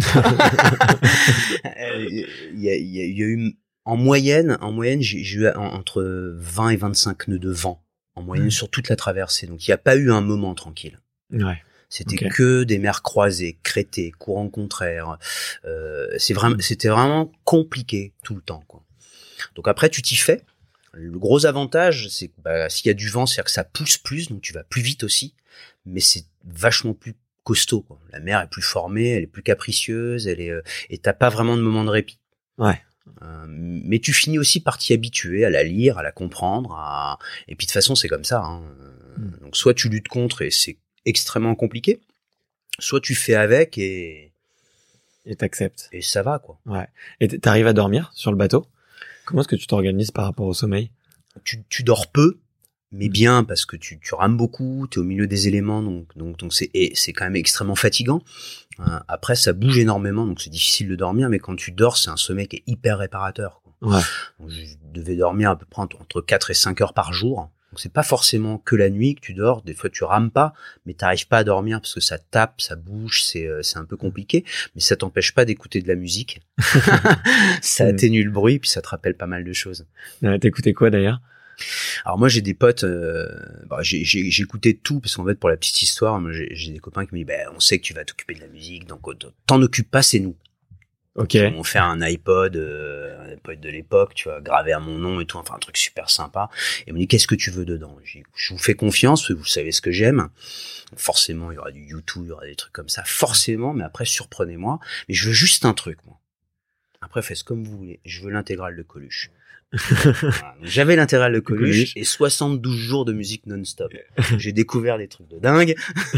Il y a eu en moyenne j'ai eu entre 20 et 25 nœuds de vent en moyenne sur toute la traversée. Donc il n'y a pas eu un moment tranquille. Ouais. C'était que des mers croisées, crétées, courants contraires. C'était vraiment compliqué tout le temps, quoi. Donc après tu t'y fais. Le gros avantage, c'est que s'il y a du vent, c'est-à-dire que ça pousse plus, donc tu vas plus vite aussi. Mais c'est vachement plus costaud, quoi. La mer est plus formée, elle est plus capricieuse, et t'as pas vraiment de moment de répit. Ouais. Mais tu finis aussi par t'y habituer, à la lire, à la comprendre, et puis de toute façon c'est comme ça, hein. Donc soit tu luttes contre et c'est extrêmement compliqué, soit tu fais avec et t'acceptes. Et ça va, quoi. Ouais. Et t'arrives à dormir sur le bateau? Comment est-ce que tu t'organises par rapport au sommeil? Tu dors peu, mais bien, parce que tu rames beaucoup, t'es au milieu des éléments, donc c'est quand même extrêmement fatigant. Après, ça bouge énormément, donc c'est difficile de dormir, mais quand tu dors, c'est un sommeil qui est hyper réparateur, quoi. Ouais. Donc, je devais dormir à peu près entre 4 et 5 heures par jour. Donc c'est pas forcément que la nuit que tu dors, des fois tu rames pas, mais t'arrives pas à dormir parce que ça tape, ça bouge, c'est un peu compliqué, mais ça t'empêche pas d'écouter de la musique. Ça atténue le bruit, puis ça te rappelle pas mal de choses. T'écoutais quoi d'ailleurs? Alors moi j'ai des potes, j'écoutais tout, parce qu'en fait pour la petite histoire, moi, j'ai des copains qui me disent on sait que tu vas t'occuper de la musique, donc t'en occupe pas, c'est nous. Ok. Ils m'ont fait un iPod de l'époque, tu vois, gravé à mon nom et tout, enfin un truc super sympa. Et ils m'ont dit qu'est-ce que tu veux dedans? Je vous fais confiance, vous savez ce que j'aime. Forcément, il y aura du YouTube, il y aura des trucs comme ça, forcément, mais après surprenez-moi. Mais je veux juste un truc, moi. Après faites comme vous voulez. Je veux l'intégrale de Coluche. Voilà. J'avais l'intégrale de Coluche et 72 jours de musique non-stop. J'ai découvert des trucs de dingue.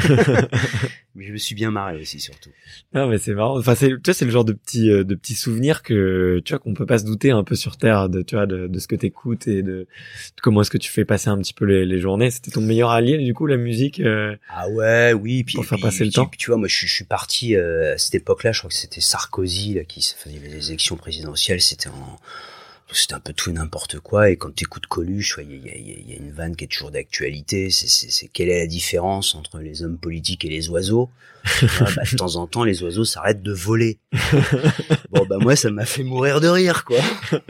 Mais je me suis bien marré aussi, surtout. Non, mais c'est marrant. Enfin, tu vois, c'est le genre de petits souvenirs que, tu vois, qu'on peut pas se douter un peu sur Terre, tu vois, de ce que t'écoutes et de comment est-ce que tu fais passer un petit peu les journées. C'était ton meilleur allié, du coup, la musique. Ah ouais, oui. Pour faire passer le temps. Puis, tu vois, moi, je suis parti à cette époque-là. Je crois que c'était Sarkozy là qui faisait les élections présidentielles. C'était un peu tout et n'importe quoi, et quand t'écoutes Coluche, il y a une vanne qui est toujours d'actualité, c'est quelle est la différence entre les hommes politiques et les oiseaux? De temps en temps, les oiseaux s'arrêtent de voler. Bon, moi, ça m'a fait mourir de rire, quoi.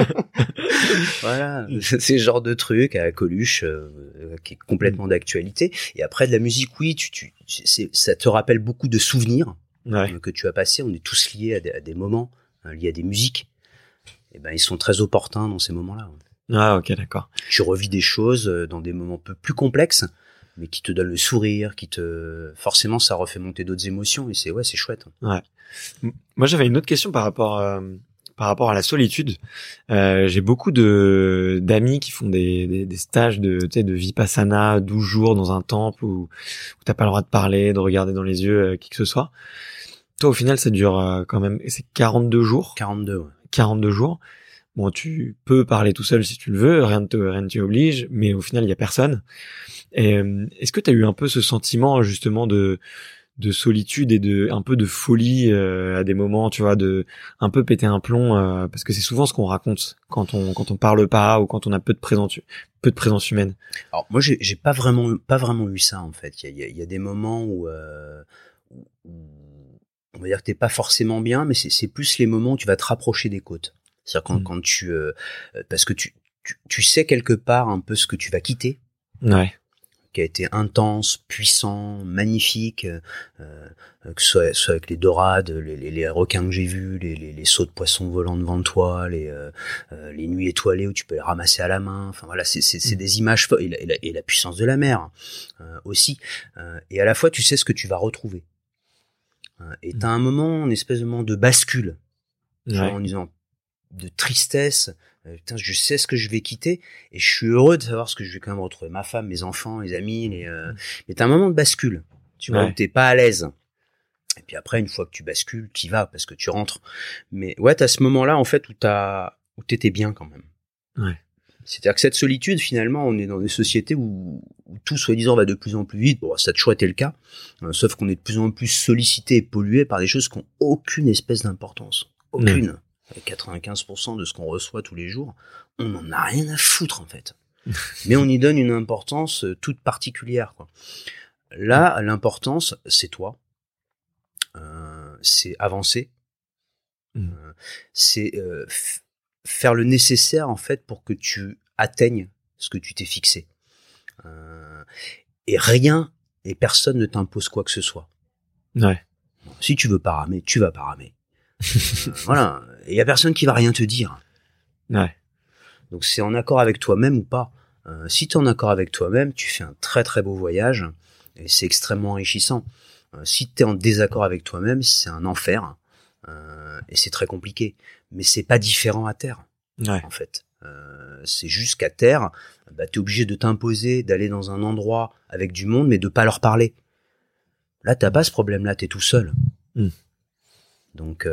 Voilà, c'est le genre de truc à Coluche qui est complètement d'actualité. Et après, de la musique, oui, ça te rappelle beaucoup de souvenirs que tu as passés. On est tous liés à des moments, liés à des musiques. Et ils sont très opportuns dans ces moments-là. Ah, ok, d'accord. Tu revis des choses dans des moments un peu plus complexes, mais qui te donnent le sourire, forcément, ça refait monter d'autres émotions, et c'est chouette. Ouais. Moi, j'avais une autre question par rapport à la solitude. J'ai beaucoup d'amis qui font des stages de vipassana, 12 jours dans un temple où t'as pas le droit de parler, de regarder dans les yeux qui que ce soit. Toi, au final, ça dure quand même, c'est 42 jours. 42, ouais. 42 jours. Bon, tu peux parler tout seul si tu le veux, rien ne t'y oblige, mais au final, il y a personne. Et est-ce que tu as eu un peu ce sentiment justement de solitude et un peu de folie à des moments, tu vois, de un peu péter un plomb parce que c'est souvent ce qu'on raconte quand on parle pas ou quand on a peu de présence humaine. Alors moi, j'ai pas vraiment eu ça en fait. Il y a des moments où on va dire que t'es pas forcément bien, mais c'est plus les moments où tu vas te rapprocher des côtes. C'est-à-dire quand parce que tu sais quelque part un peu ce que tu vas quitter. Ouais. qui a été intense, puissant, magnifique, que ce soit avec les dorades, les requins que j'ai vus, les sauts de poissons volants devant toi, les nuits étoilées où tu peux les ramasser à la main. Enfin voilà, c'est des images et la puissance de la mer aussi. Et à la fois, tu sais ce que tu vas retrouver. Et t'as un moment, une espèce de moment de bascule, en disant de tristesse. Putain, je sais ce que je vais quitter et je suis heureux de savoir ce que je vais quand même retrouver, ma femme, mes enfants, les amis. Mais t'as un moment de bascule, tu vois, où t'es pas à l'aise. Et puis après, une fois que tu bascules, t'y vas parce que tu rentres. Mais ouais, t'as ce moment-là en fait où t'étais bien quand même. Ouais. C'est-à-dire que cette solitude, finalement, on est dans des sociétés où tout soi-disant va de plus en plus vite. Bon, ça a toujours été le cas, sauf qu'on est de plus en plus sollicité et pollué par des choses qui n'ont aucune espèce d'importance, aucune. 95% de ce qu'on reçoit tous les jours, on n'en a rien à foutre en fait. Mais on y donne une importance toute particulière, quoi. Là, l'importance, c'est toi. C'est avancer. C'est faire le nécessaire en fait pour que tu atteignes ce que tu t'es fixé. Et rien et personne ne t'impose quoi que ce soit. Ouais. Si tu veux pas ramer, tu vas pas ramer. Voilà. Et il y a personne qui va rien te dire. Ouais. Donc c'est en accord avec toi-même ou pas. Si tu es en accord avec toi-même, tu fais un très très beau voyage et c'est extrêmement enrichissant. Si tu es en désaccord avec toi-même, c'est un enfer et c'est très compliqué. Mais c'est pas différent à terre, en fait. C'est juste qu'à terre, bah, tu es obligé de t'imposer, d'aller dans un endroit avec du monde, mais de pas leur parler. Là, t'as pas ce problème-là, t'es tout seul. Donc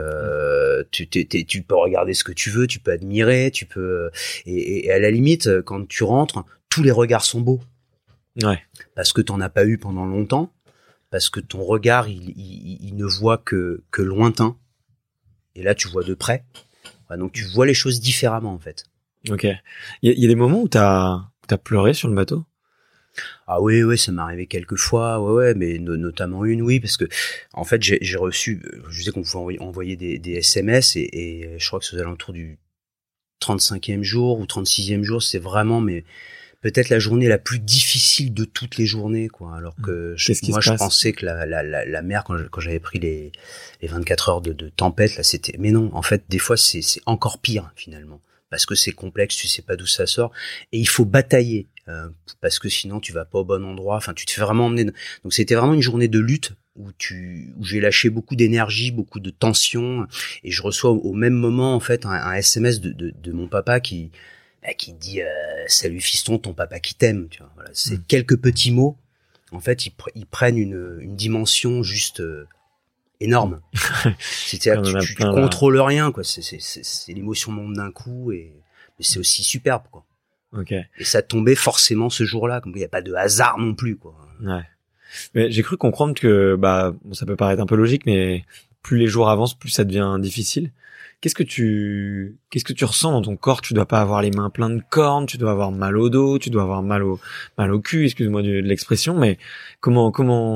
tu peux regarder ce que tu veux, tu peux admirer, tu peux et à la limite quand tu rentres, tous les regards sont beaux. Ouais. Parce que t'en as pas eu pendant longtemps, parce que ton regard il ne voit que lointain. Et là tu vois de près. Ouais, donc tu vois les choses différemment en fait. OK. Il y a des moments où t'as pleuré sur le bateau? Ah oui, ça m'est arrivé quelques fois, ouais, mais notamment une, oui, parce que en fait j'ai reçu, je sais qu'on pouvait envoyer des SMS et je crois que c'est aux alentours du 35e jour ou 36e jour, c'est vraiment mais peut-être la journée la plus difficile de toutes les journées, quoi. Alors que je pensais que la mer quand j'avais pris les 24 heures de tempête là, c'était, mais non, en fait des fois c'est encore pire finalement. Parce que c'est complexe, tu sais pas d'où ça sort, et il faut batailler parce que sinon tu vas pas au bon endroit. Enfin, tu te fais vraiment emmener. Donc c'était vraiment une journée de lutte où j'ai lâché beaucoup d'énergie, beaucoup de tension, et je reçois au même moment en fait un SMS de mon papa qui dit salut fiston, ton papa qui t'aime. Tu vois, voilà, c'est quelques petits mots. En fait, ils prennent une dimension juste énorme. C'est-à-dire que tu contrôles rien, quoi. C'est l'émotion monte d'un coup mais c'est aussi superbe, quoi. Okay. Et ça tombait forcément ce jour-là, comme il n'y a pas de hasard non plus, quoi. Ouais. Mais j'ai cru comprendre que ça peut paraître un peu logique, mais plus les jours avancent, plus ça devient difficile. Qu'est-ce que tu ressens dans ton corps? Tu dois pas avoir les mains pleines de cornes, tu dois avoir mal au dos, tu dois avoir mal au cul, excuse-moi de l'expression, mais comment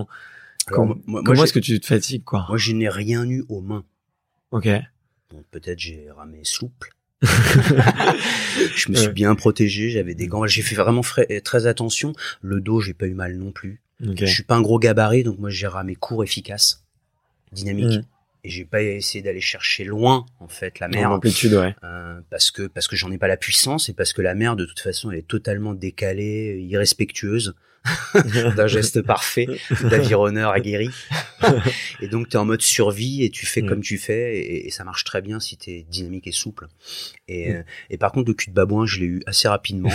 est-ce que tu te fatigues, quoi? Moi, je n'ai rien eu aux mains. OK. Bon, peut-être j'ai ramé souple. Je me suis bien protégé, j'avais des gants, j'ai fait vraiment très attention. Le dos, j'ai pas eu mal non plus. Okay. Je suis pas un gros gabarit, donc moi j'ai ramé court, efficace, dynamique. Et j'ai pas essayé d'aller chercher loin, en fait, la mer. L'amplitude, ouais. Parce que j'en ai pas la puissance et parce que la mer, de toute façon, elle est totalement décalée, irrespectueuse d'un geste parfait d'avironneur aguerri. Et donc, t'es en mode survie et tu fais comme tu fais et ça marche très bien si t'es dynamique et souple. Et par contre, le cul de babouin, je l'ai eu assez rapidement.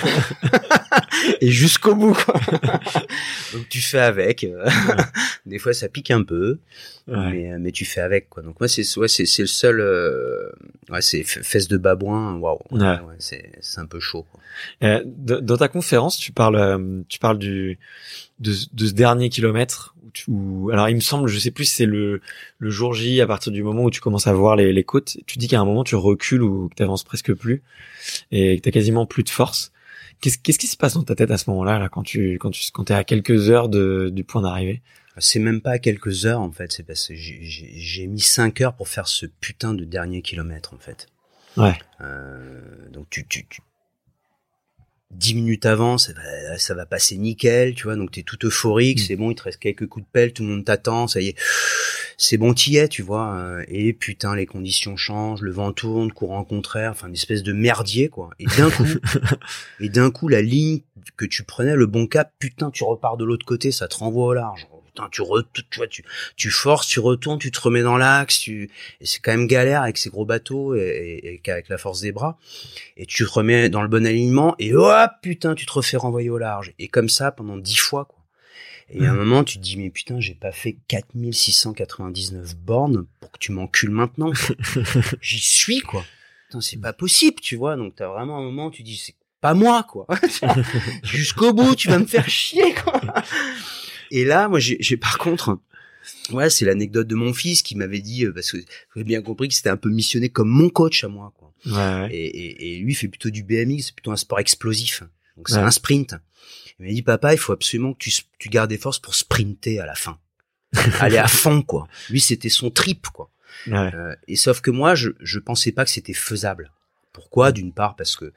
Et jusqu'au bout, quoi. Donc, tu fais avec. Des fois, ça pique un peu. Ouais. Mais tu fais avec, quoi. Donc moi c'est le seul c'est fesses de babouin, waouh. Ouais, c'est un peu chaud, quoi. Dans ta conférence, tu parles de ce dernier kilomètre où alors il me semble, je sais plus si c'est le jour J, à partir du moment où tu commences à voir les côtes, tu dis qu'à un moment tu recules ou que t'avances presque plus et que t'as quasiment plus de force. Qu'est-ce qui se passe dans ta tête à ce moment-là, là, quand t'es à quelques heures du point d'arrivée? C'est même pas à quelques heures, en fait. C'est parce que j'ai mis 5 heures pour faire ce putain de dernier kilomètre, en fait. Ouais. Donc 10 minutes avant, ça va passer nickel, tu vois, donc t'es tout euphorique, c'est bon, il te reste quelques coups de pelle, tout le monde t'attend, ça y est, c'est bon, t'y es, tu vois, et putain, les conditions changent, le vent tourne, courant contraire, enfin, une espèce de merdier, quoi, et d'un coup, la ligne que tu prenais, le bon cap, putain, tu repars de l'autre côté, ça te renvoie au large. Putain, tu forces, tu retournes, tu te remets dans l'axe, et c'est quand même galère avec ces gros bateaux et qu'avec la force des bras. Et tu te remets dans le bon alignement et putain, tu te refais renvoyer au large. Et comme ça pendant 10 fois, quoi. Et à un moment, tu te dis, mais putain, j'ai pas fait 4699 bornes pour que tu m'encules maintenant. J'y suis, quoi. Putain, c'est pas possible, tu vois. Donc t'as vraiment un moment, tu dis, c'est pas moi, quoi. Jusqu'au bout, tu vas me faire chier, quoi. Et là, moi, j'ai par contre, ouais, c'est l'anecdote de mon fils qui m'avait dit, parce que j'ai bien compris que c'était un peu missionné comme mon coach à moi, quoi. Ouais. Et lui, il fait plutôt du BMX, c'est plutôt un sport explosif. Donc c'est un sprint. Il m'a dit, papa, il faut absolument que tu gardes des forces pour sprinter à la fin. Aller à fond, quoi. Lui, c'était son trip, quoi. Ouais. Et sauf que moi, je pensais pas que c'était faisable. Pourquoi? D'une part, parce que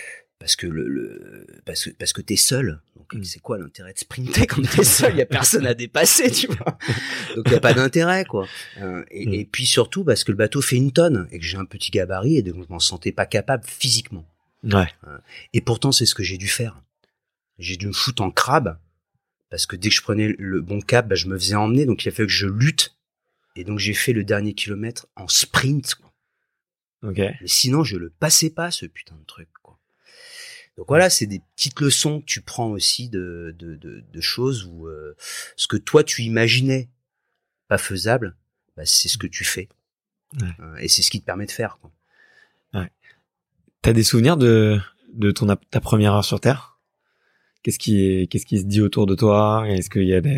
t'es seul. Donc c'est quoi l'intérêt de sprinter quand t'es seul? Il y a personne à dépasser, tu vois. Donc il y a pas d'intérêt, quoi. Et puis surtout parce que le bateau fait 1 tonne et que j'ai un petit gabarit et donc je m'en sentais pas capable physiquement. Ouais. Et pourtant c'est ce que j'ai dû faire. J'ai dû me foutre en crabe parce que dès que je prenais le bon cap, je me faisais emmener. Donc il a fallu que je lutte. Et donc j'ai fait le dernier kilomètre en sprint, quoi. Ok. Mais sinon je le passais pas, ce putain de truc, quoi. Donc voilà, c'est des petites leçons que tu prends aussi de choses où ce que toi tu imaginais pas faisable, c'est ce que tu fais. Ouais. Et c'est ce qui te permet de faire, quoi. Ouais. T'as des souvenirs de ta première heure sur Terre? Qu'est-ce qui se dit autour de toi? Est-ce qu'il y a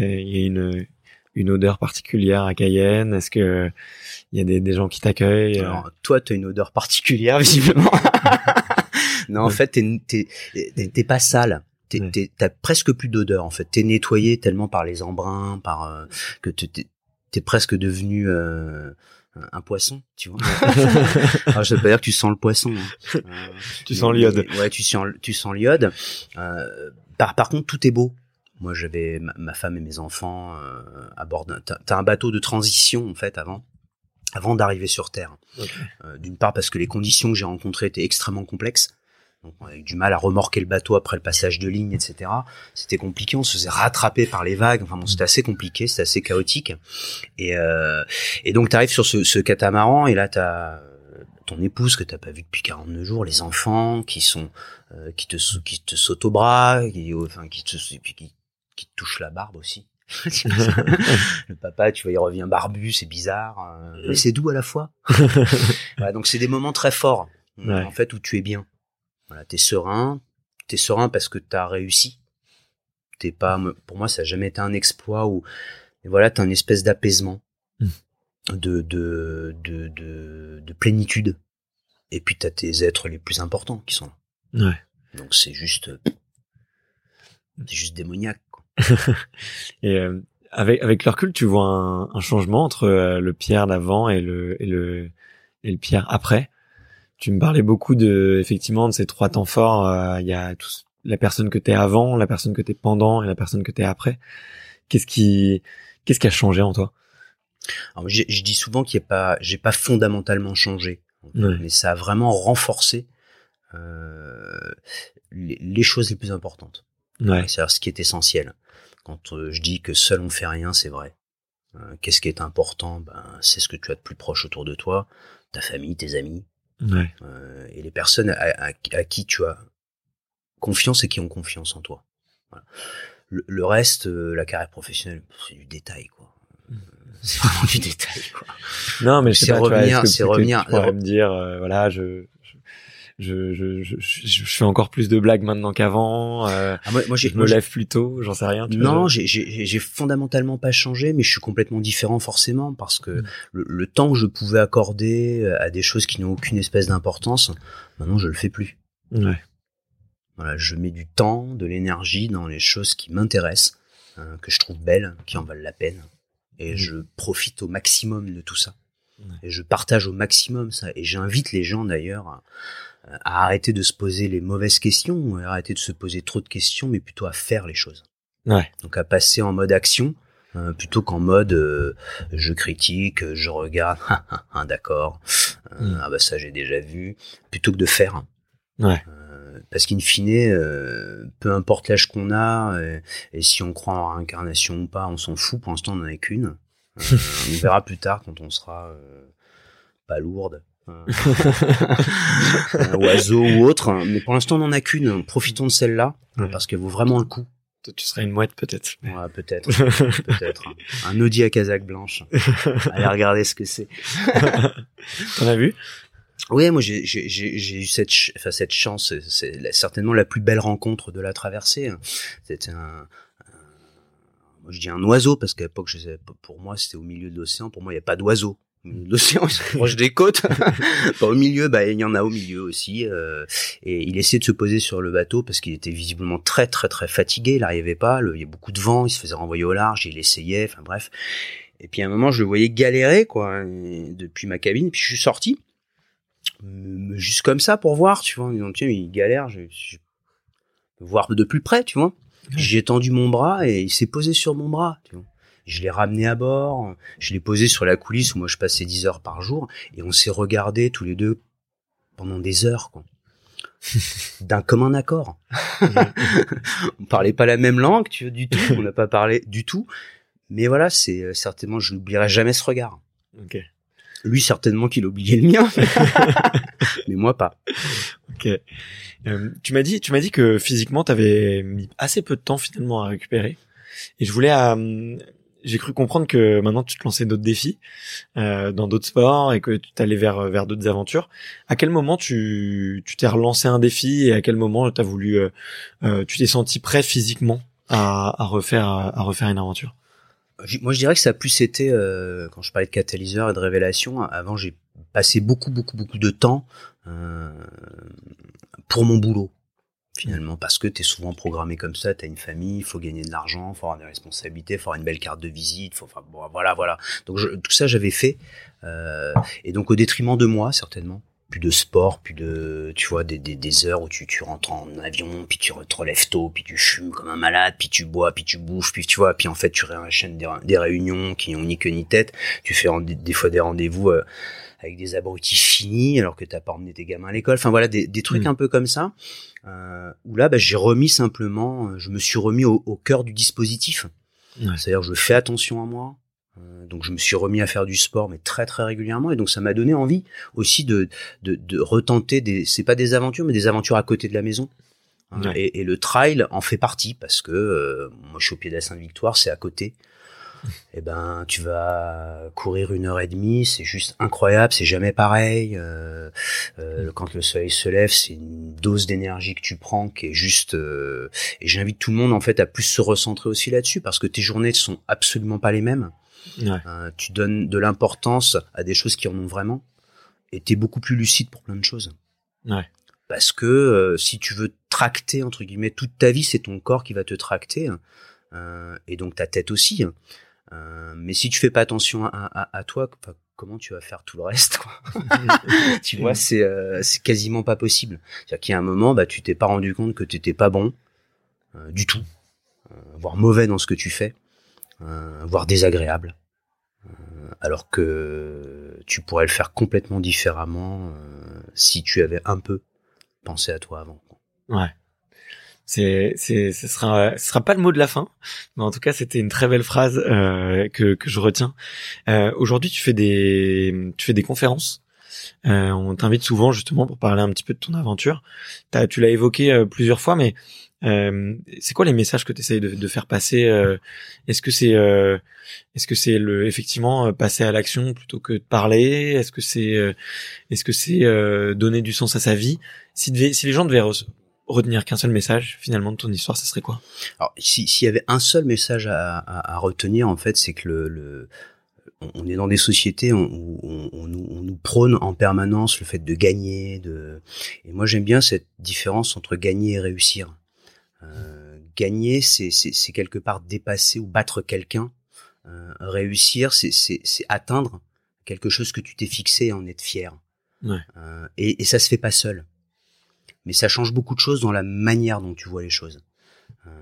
une odeur particulière à Cayenne? Est-ce que il y a des gens qui t'accueillent? Alors toi, t'as une odeur particulière visiblement. Non, en fait, t'es pas sale. T'as presque plus d'odeur, en fait. T'es nettoyé tellement par les embruns, que t'es presque devenu un poisson, tu vois. Alors, je veux pas dire que tu sens le poisson. Hein. Tu sens l'iode. Ouais, tu sens l'iode. Par contre, tout est beau. Moi, j'avais ma femme et mes enfants à bord t'as un bateau de transition, en fait, avant d'arriver sur Terre. Okay. D'une part parce que les conditions que j'ai rencontrées étaient extrêmement complexes. Donc on avait du mal à remorquer le bateau après le passage de ligne, etc. C'était compliqué, on se faisait rattraper par les vagues. Enfin bon, c'était assez compliqué, c'était assez chaotique. Et donc t'arrives sur ce catamaran et là t'as ton épouse que t'as pas vu depuis 42 jours, les enfants qui te sautent au bras, qui te touchent la barbe aussi. Le papa, tu vois, il revient barbu, c'est bizarre, mais c'est doux à la fois. Voilà, donc c'est des moments très forts, en fait, où tu es bien. Voilà, t'es serein parce que t'as réussi. Pour moi, ça a jamais été un exploit et voilà, t'as une espèce d'apaisement, de plénitude. Et puis t'as tes êtres les plus importants qui sont là. Ouais. Donc c'est juste démoniaque, quoi. Et avec le recul, tu vois un changement entre le Pierre d'avant et le Pierre après. Tu me parlais beaucoup effectivement de ces 3 temps forts. Il y a la personne que t'es avant, la personne que t'es pendant et la personne que t'es après. Qu'est-ce qui a changé en toi? Alors, je dis souvent j'ai pas fondamentalement changé, mais ça a vraiment renforcé les choses les plus importantes. Ouais. C'est-à-dire ce qui est essentiel. Quand je dis que seul on fait rien, c'est vrai. Qu'est-ce qui est important? C'est ce que tu as de plus proche autour de toi, ta famille, tes amis. Ouais. Et les personnes à qui tu as confiance et qui ont confiance en toi. Voilà. Le reste, la carrière professionnelle, c'est du détail, quoi. C'est vraiment du détail, quoi. Non, mais c'est revenir. Tu pourrais me dire, voilà, je fais encore plus de blagues maintenant qu'avant. Je me lève plus tôt, j'en sais rien. Non, j'ai fondamentalement pas changé, mais je suis complètement différent forcément parce que le temps que je pouvais accorder à des choses qui n'ont aucune espèce d'importance, maintenant je le fais plus. Ouais. Voilà, je mets du temps, de l'énergie dans les choses qui m'intéressent, que je trouve belles, qui en valent la peine, et je profite au maximum de tout ça. Et je partage au maximum ça, et j'invite les gens d'ailleurs à arrêter de se poser les mauvaises questions, à arrêter de se poser trop de questions, mais plutôt à faire les choses. Ouais. Donc à passer en mode action plutôt qu'en mode je critique, je regarde, d'accord, ah bah ça j'ai déjà vu, plutôt que de faire. Ouais. Parce qu'in fine, peu importe l'âge qu'on a, et si on croit en réincarnation ou pas, on s'en fout. Pour l'instant, on n'en a qu'une. On verra plus tard quand on sera pas lourde, un oiseau ou autre. Mais pour l'instant, on n'en a qu'une. Profitons de celle-là, parce qu'elle vaut vraiment le coup. Toi, tu serais une mouette, peut-être. Ouais, peut-être. Un Audi à casaque blanche. Allez regarder ce que c'est. T'en as vu? Oui, moi j'ai eu cette chance, c'est certainement la plus belle rencontre de la traversée. C'était moi je dis un oiseau parce qu'à l'époque pour moi c'était au milieu de l'océan, pour moi il n'y a pas d'oiseau. L'océan est proche des côtes. Pas au milieu, il y en a au milieu aussi. Et il essayait de se poser sur le bateau parce qu'il était visiblement très très très fatigué, il n'arrivait pas, il y a beaucoup de vent, il se faisait renvoyer au large, il essayait, enfin bref. Et puis à un moment je le voyais galérer quoi, depuis ma cabine, puis je suis sorti. Juste comme ça pour voir, tu vois, en disant tiens il galère, je voir de plus près, tu vois. J'ai tendu mon bras et il s'est posé sur mon bras, tu vois. Je l'ai ramené à bord, je l'ai posé sur la coulisse où moi je passais 10 heures par jour et on s'est regardés tous les deux pendant des heures, quoi. D'un commun accord. On parlait pas la même langue, tu vois, du tout, on n'a pas parlé du tout. Mais voilà, c'est certainement, je n'oublierai jamais ce regard. Ok. Lui, certainement qu'il oubliait le mien. Mais moi, pas. Ok. Tu m'as dit que physiquement, t'avais mis assez peu de temps finalement à récupérer. Et je voulais, j'ai cru comprendre que maintenant tu te lançais d'autres défis, dans d'autres sports et que tu t'allais vers d'autres aventures. À quel moment tu t'es relancé un défi et à quel moment t'as voulu, tu t'es senti prêt physiquement à refaire une aventure? Moi, je dirais que ça a plus été, quand je parlais de catalyseur et de révélation, avant j'ai passé beaucoup de temps pour mon boulot, finalement, parce que t'es souvent programmé comme ça, t'as une famille, il faut gagner de l'argent, faut avoir des responsabilités, faut avoir une belle carte de visite, voilà. Donc tout ça j'avais fait, et donc au détriment de moi, certainement. Plus de sport, plus de, tu vois, des heures où tu rentres en avion, puis tu te relèves tôt, puis tu fumes comme un malade, puis tu bois, puis tu bouffes, puis tu vois, puis en fait tu enchaînes des réunions qui n'ont ni queue ni tête, tu fais des fois des rendez-vous avec des abrutis finis alors que t'as pas emmené tes gamins à l'école, enfin voilà, des trucs un peu comme ça, où là j'ai remis simplement, je me suis remis au cœur du dispositif, c'est-à-dire que je fais attention à moi. Donc je me suis remis à faire du sport, mais très très régulièrement, et donc ça m'a donné envie aussi de retenter c'est pas des aventures, mais des aventures à côté de la maison. Et le trail en fait partie parce que moi je suis au pied de la Sainte-Victoire, c'est à côté. Et ben tu vas courir 1h30, c'est juste incroyable, c'est jamais pareil. Quand le soleil se lève, c'est une dose d'énergie que tu prends qui est juste. Et j'invite tout le monde en fait à plus se recentrer aussi là-dessus parce que tes journées sont absolument pas les mêmes. Tu donnes de l'importance à des choses qui en ont vraiment, et t'es beaucoup plus lucide pour plein de choses. Parce que si tu veux tracter entre guillemets toute ta vie, c'est ton corps qui va te tracter, et donc ta tête aussi. Mais si tu fais pas attention à toi, comment tu vas faire tout le reste, quoi. Tu vois, c'est quasiment pas possible. C'est-à-dire qu'il y a un moment, tu t'es pas rendu compte que t'étais pas bon du tout, voire mauvais dans ce que tu fais. Voire désagréable, alors que tu pourrais le faire complètement différemment si tu avais un peu pensé à toi avant. Ouais. Ce sera pas le mot de la fin, mais en tout cas c'était une très belle phrase que je retiens. Aujourd'hui tu fais des conférences. On t'invite souvent justement pour parler un petit peu de ton aventure. Tu l'as évoqué plusieurs fois, mais c'est quoi les messages que tu essayes de faire passer? Est-ce que c'est effectivement passer à l'action plutôt que de parler? Est-ce que c'est donner du sens à sa vie? Si les gens devaient retenir qu'un seul message finalement de ton histoire, ça serait quoi? Alors s'il y avait un seul message à retenir, en fait, c'est que on est dans des sociétés où on nous prône en permanence le fait de gagner, et moi j'aime bien cette différence entre gagner et réussir. Gagner, c'est quelque part dépasser ou battre quelqu'un. Réussir, c'est atteindre quelque chose que tu t'es fixé et en être fier. Et ça se fait pas seul. mais ça change beaucoup de choses dans la manière dont tu vois les choses. Pourquoi ?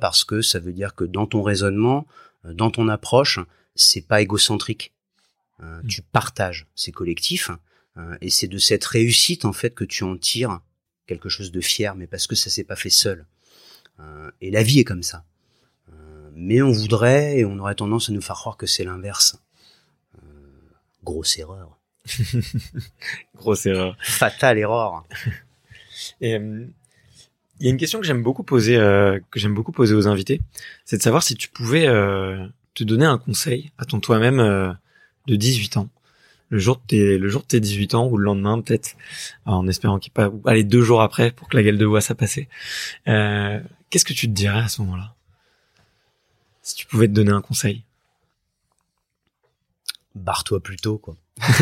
Parce que ça veut dire que dans ton raisonnement, dans ton approche, c'est pas égocentrique. Tu partages, c'est collectif, et c'est de cette réussite en fait que tu en tires quelque chose de fier, mais parce que ça s'est pas fait seul. Et la vie est comme ça. Mais on voudrait et on aurait tendance à nous faire croire que c'est l'inverse. Grosse erreur. Grosse erreur. Fatale erreur. Et il y a une question que j'aime beaucoup poser aux invités, c'est de savoir si tu pouvais te donner un conseil à ton toi-même de 18 ans. Le jour de tes 18 ans ou le lendemain peut-être, en espérant qu'il pas, allez 2 jours après pour que la gueule de bois ça passait. Qu'est-ce que tu te dirais à ce moment-là? Si tu pouvais te donner un conseil. Barre-toi plutôt, quoi.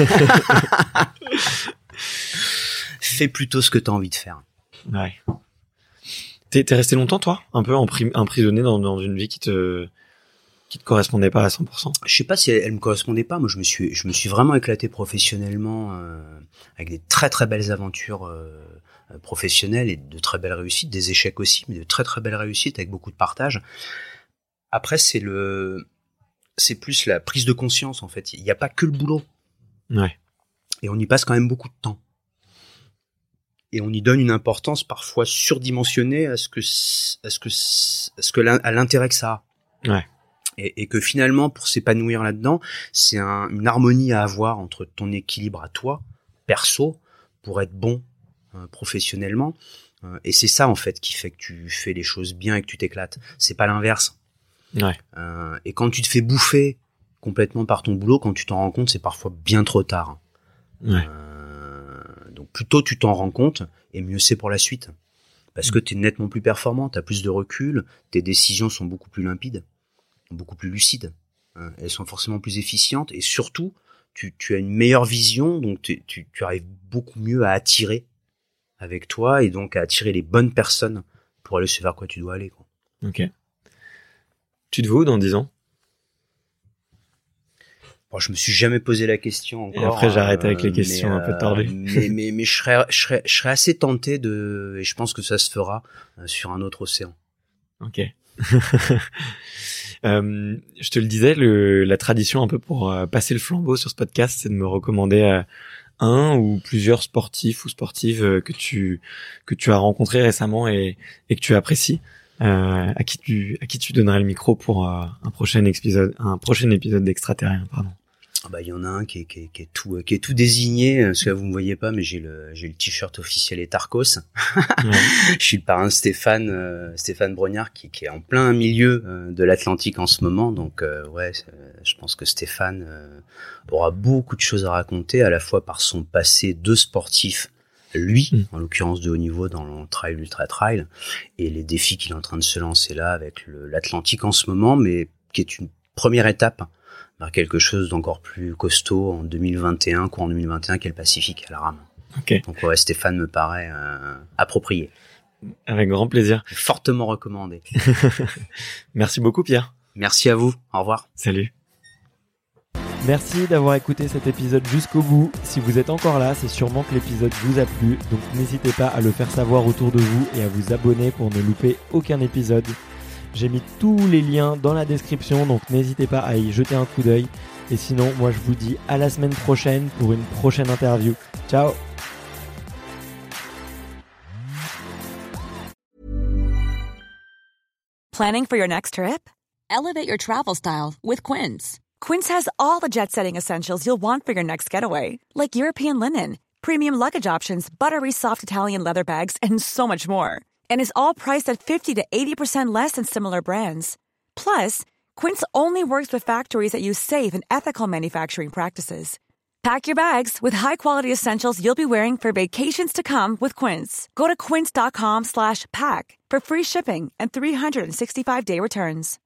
Fais plutôt ce que t'as envie de faire. Ouais. T'es resté longtemps, toi? Un peu emprisonné dans une vie qui te correspondait pas à 100%? Je sais pas si elle me correspondait pas. Moi, je me suis vraiment éclaté professionnellement, avec des très très belles aventures professionnelles et de très belles réussites, des échecs aussi, mais de très très belles réussites avec beaucoup de partage. Après, c'est plus la prise de conscience, en fait. Il n'y a pas que le boulot. Ouais. Et on y passe quand même beaucoup de temps. Et on y donne une importance parfois surdimensionnée à l'intérêt que ça a. Ouais. Et que finalement, pour s'épanouir là-dedans, c'est une harmonie à avoir entre ton équilibre à toi, perso, pour être bon professionnellement. Et c'est ça, en fait, qui fait que tu fais les choses bien et que tu t'éclates. C'est pas l'inverse. Ouais. Et quand tu te fais bouffer complètement par ton boulot, quand tu t'en rends compte, c'est parfois bien trop tard. Ouais. Donc plus tôt tu t'en rends compte, et mieux c'est pour la suite. Parce que t'es nettement plus performant, t'as plus de recul, tes décisions sont beaucoup plus limpides, beaucoup plus lucides. Elles sont forcément plus efficientes, et surtout, tu as une meilleure vision, donc tu arrives beaucoup mieux à attirer avec toi, et donc à attirer les bonnes personnes pour aller vers quoi tu dois aller, quoi. Ok. Tu te vois où dans 10 ans? Bon, je me suis jamais posé la question encore. Et après, j'arrête avec les questions un peu tardées. Mais je serais assez tenté et je pense que ça se fera sur un autre océan. Ok. Je te le disais, la tradition un peu pour passer le flambeau sur ce podcast, c'est de me recommander un ou plusieurs sportifs ou sportives que tu as rencontrés récemment et que tu apprécies. À qui tu donnerais le micro pour un prochain épisode d'Extraterrien, pardon. Il y en a un qui est tout désigné, parce que là, vous me voyez pas, mais j'ai le t-shirt officiel et Tarkos. Ouais. Je suis le parrain Stéphane Brognard qui est en plein milieu de l'Atlantique en ce moment, donc je pense que Stéphane aura beaucoup de choses à raconter, à la fois par son passé de sportif, lui, en l'occurrence de haut niveau dans le trail, l'ultra trail, et les défis qu'il est en train de se lancer là avec l'Atlantique en ce moment, mais qui est une première étape vers quelque chose d'encore plus costaud en 2021, courant 2021, qui est le Pacifique à la rame. Okay. Donc ouais, Stéphane me paraît approprié. Avec grand plaisir. Fortement recommandé. Merci beaucoup, Pierre. Merci à vous. Au revoir. Salut. Merci d'avoir écouté cet épisode jusqu'au bout. Si vous êtes encore là, c'est sûrement que l'épisode vous a plu. Donc n'hésitez pas à le faire savoir autour de vous et à vous abonner pour ne louper aucun épisode. J'ai mis tous les liens dans la description, donc n'hésitez pas à y jeter un coup d'œil. Et sinon, moi je vous dis à la semaine prochaine pour une prochaine interview. Ciao! Planning for your next trip? Elevate your travel style with Quince. Quince has all the jet-setting essentials you'll want for your next getaway, like European linen, premium luggage options, buttery soft Italian leather bags, and so much more. And is all priced at 50 to 80% less than similar brands. Plus, Quince only works with factories that use safe and ethical manufacturing practices. Pack your bags with high-quality essentials you'll be wearing for vacations to come with Quince. Go to quince.com/pack for free shipping and 365-day returns.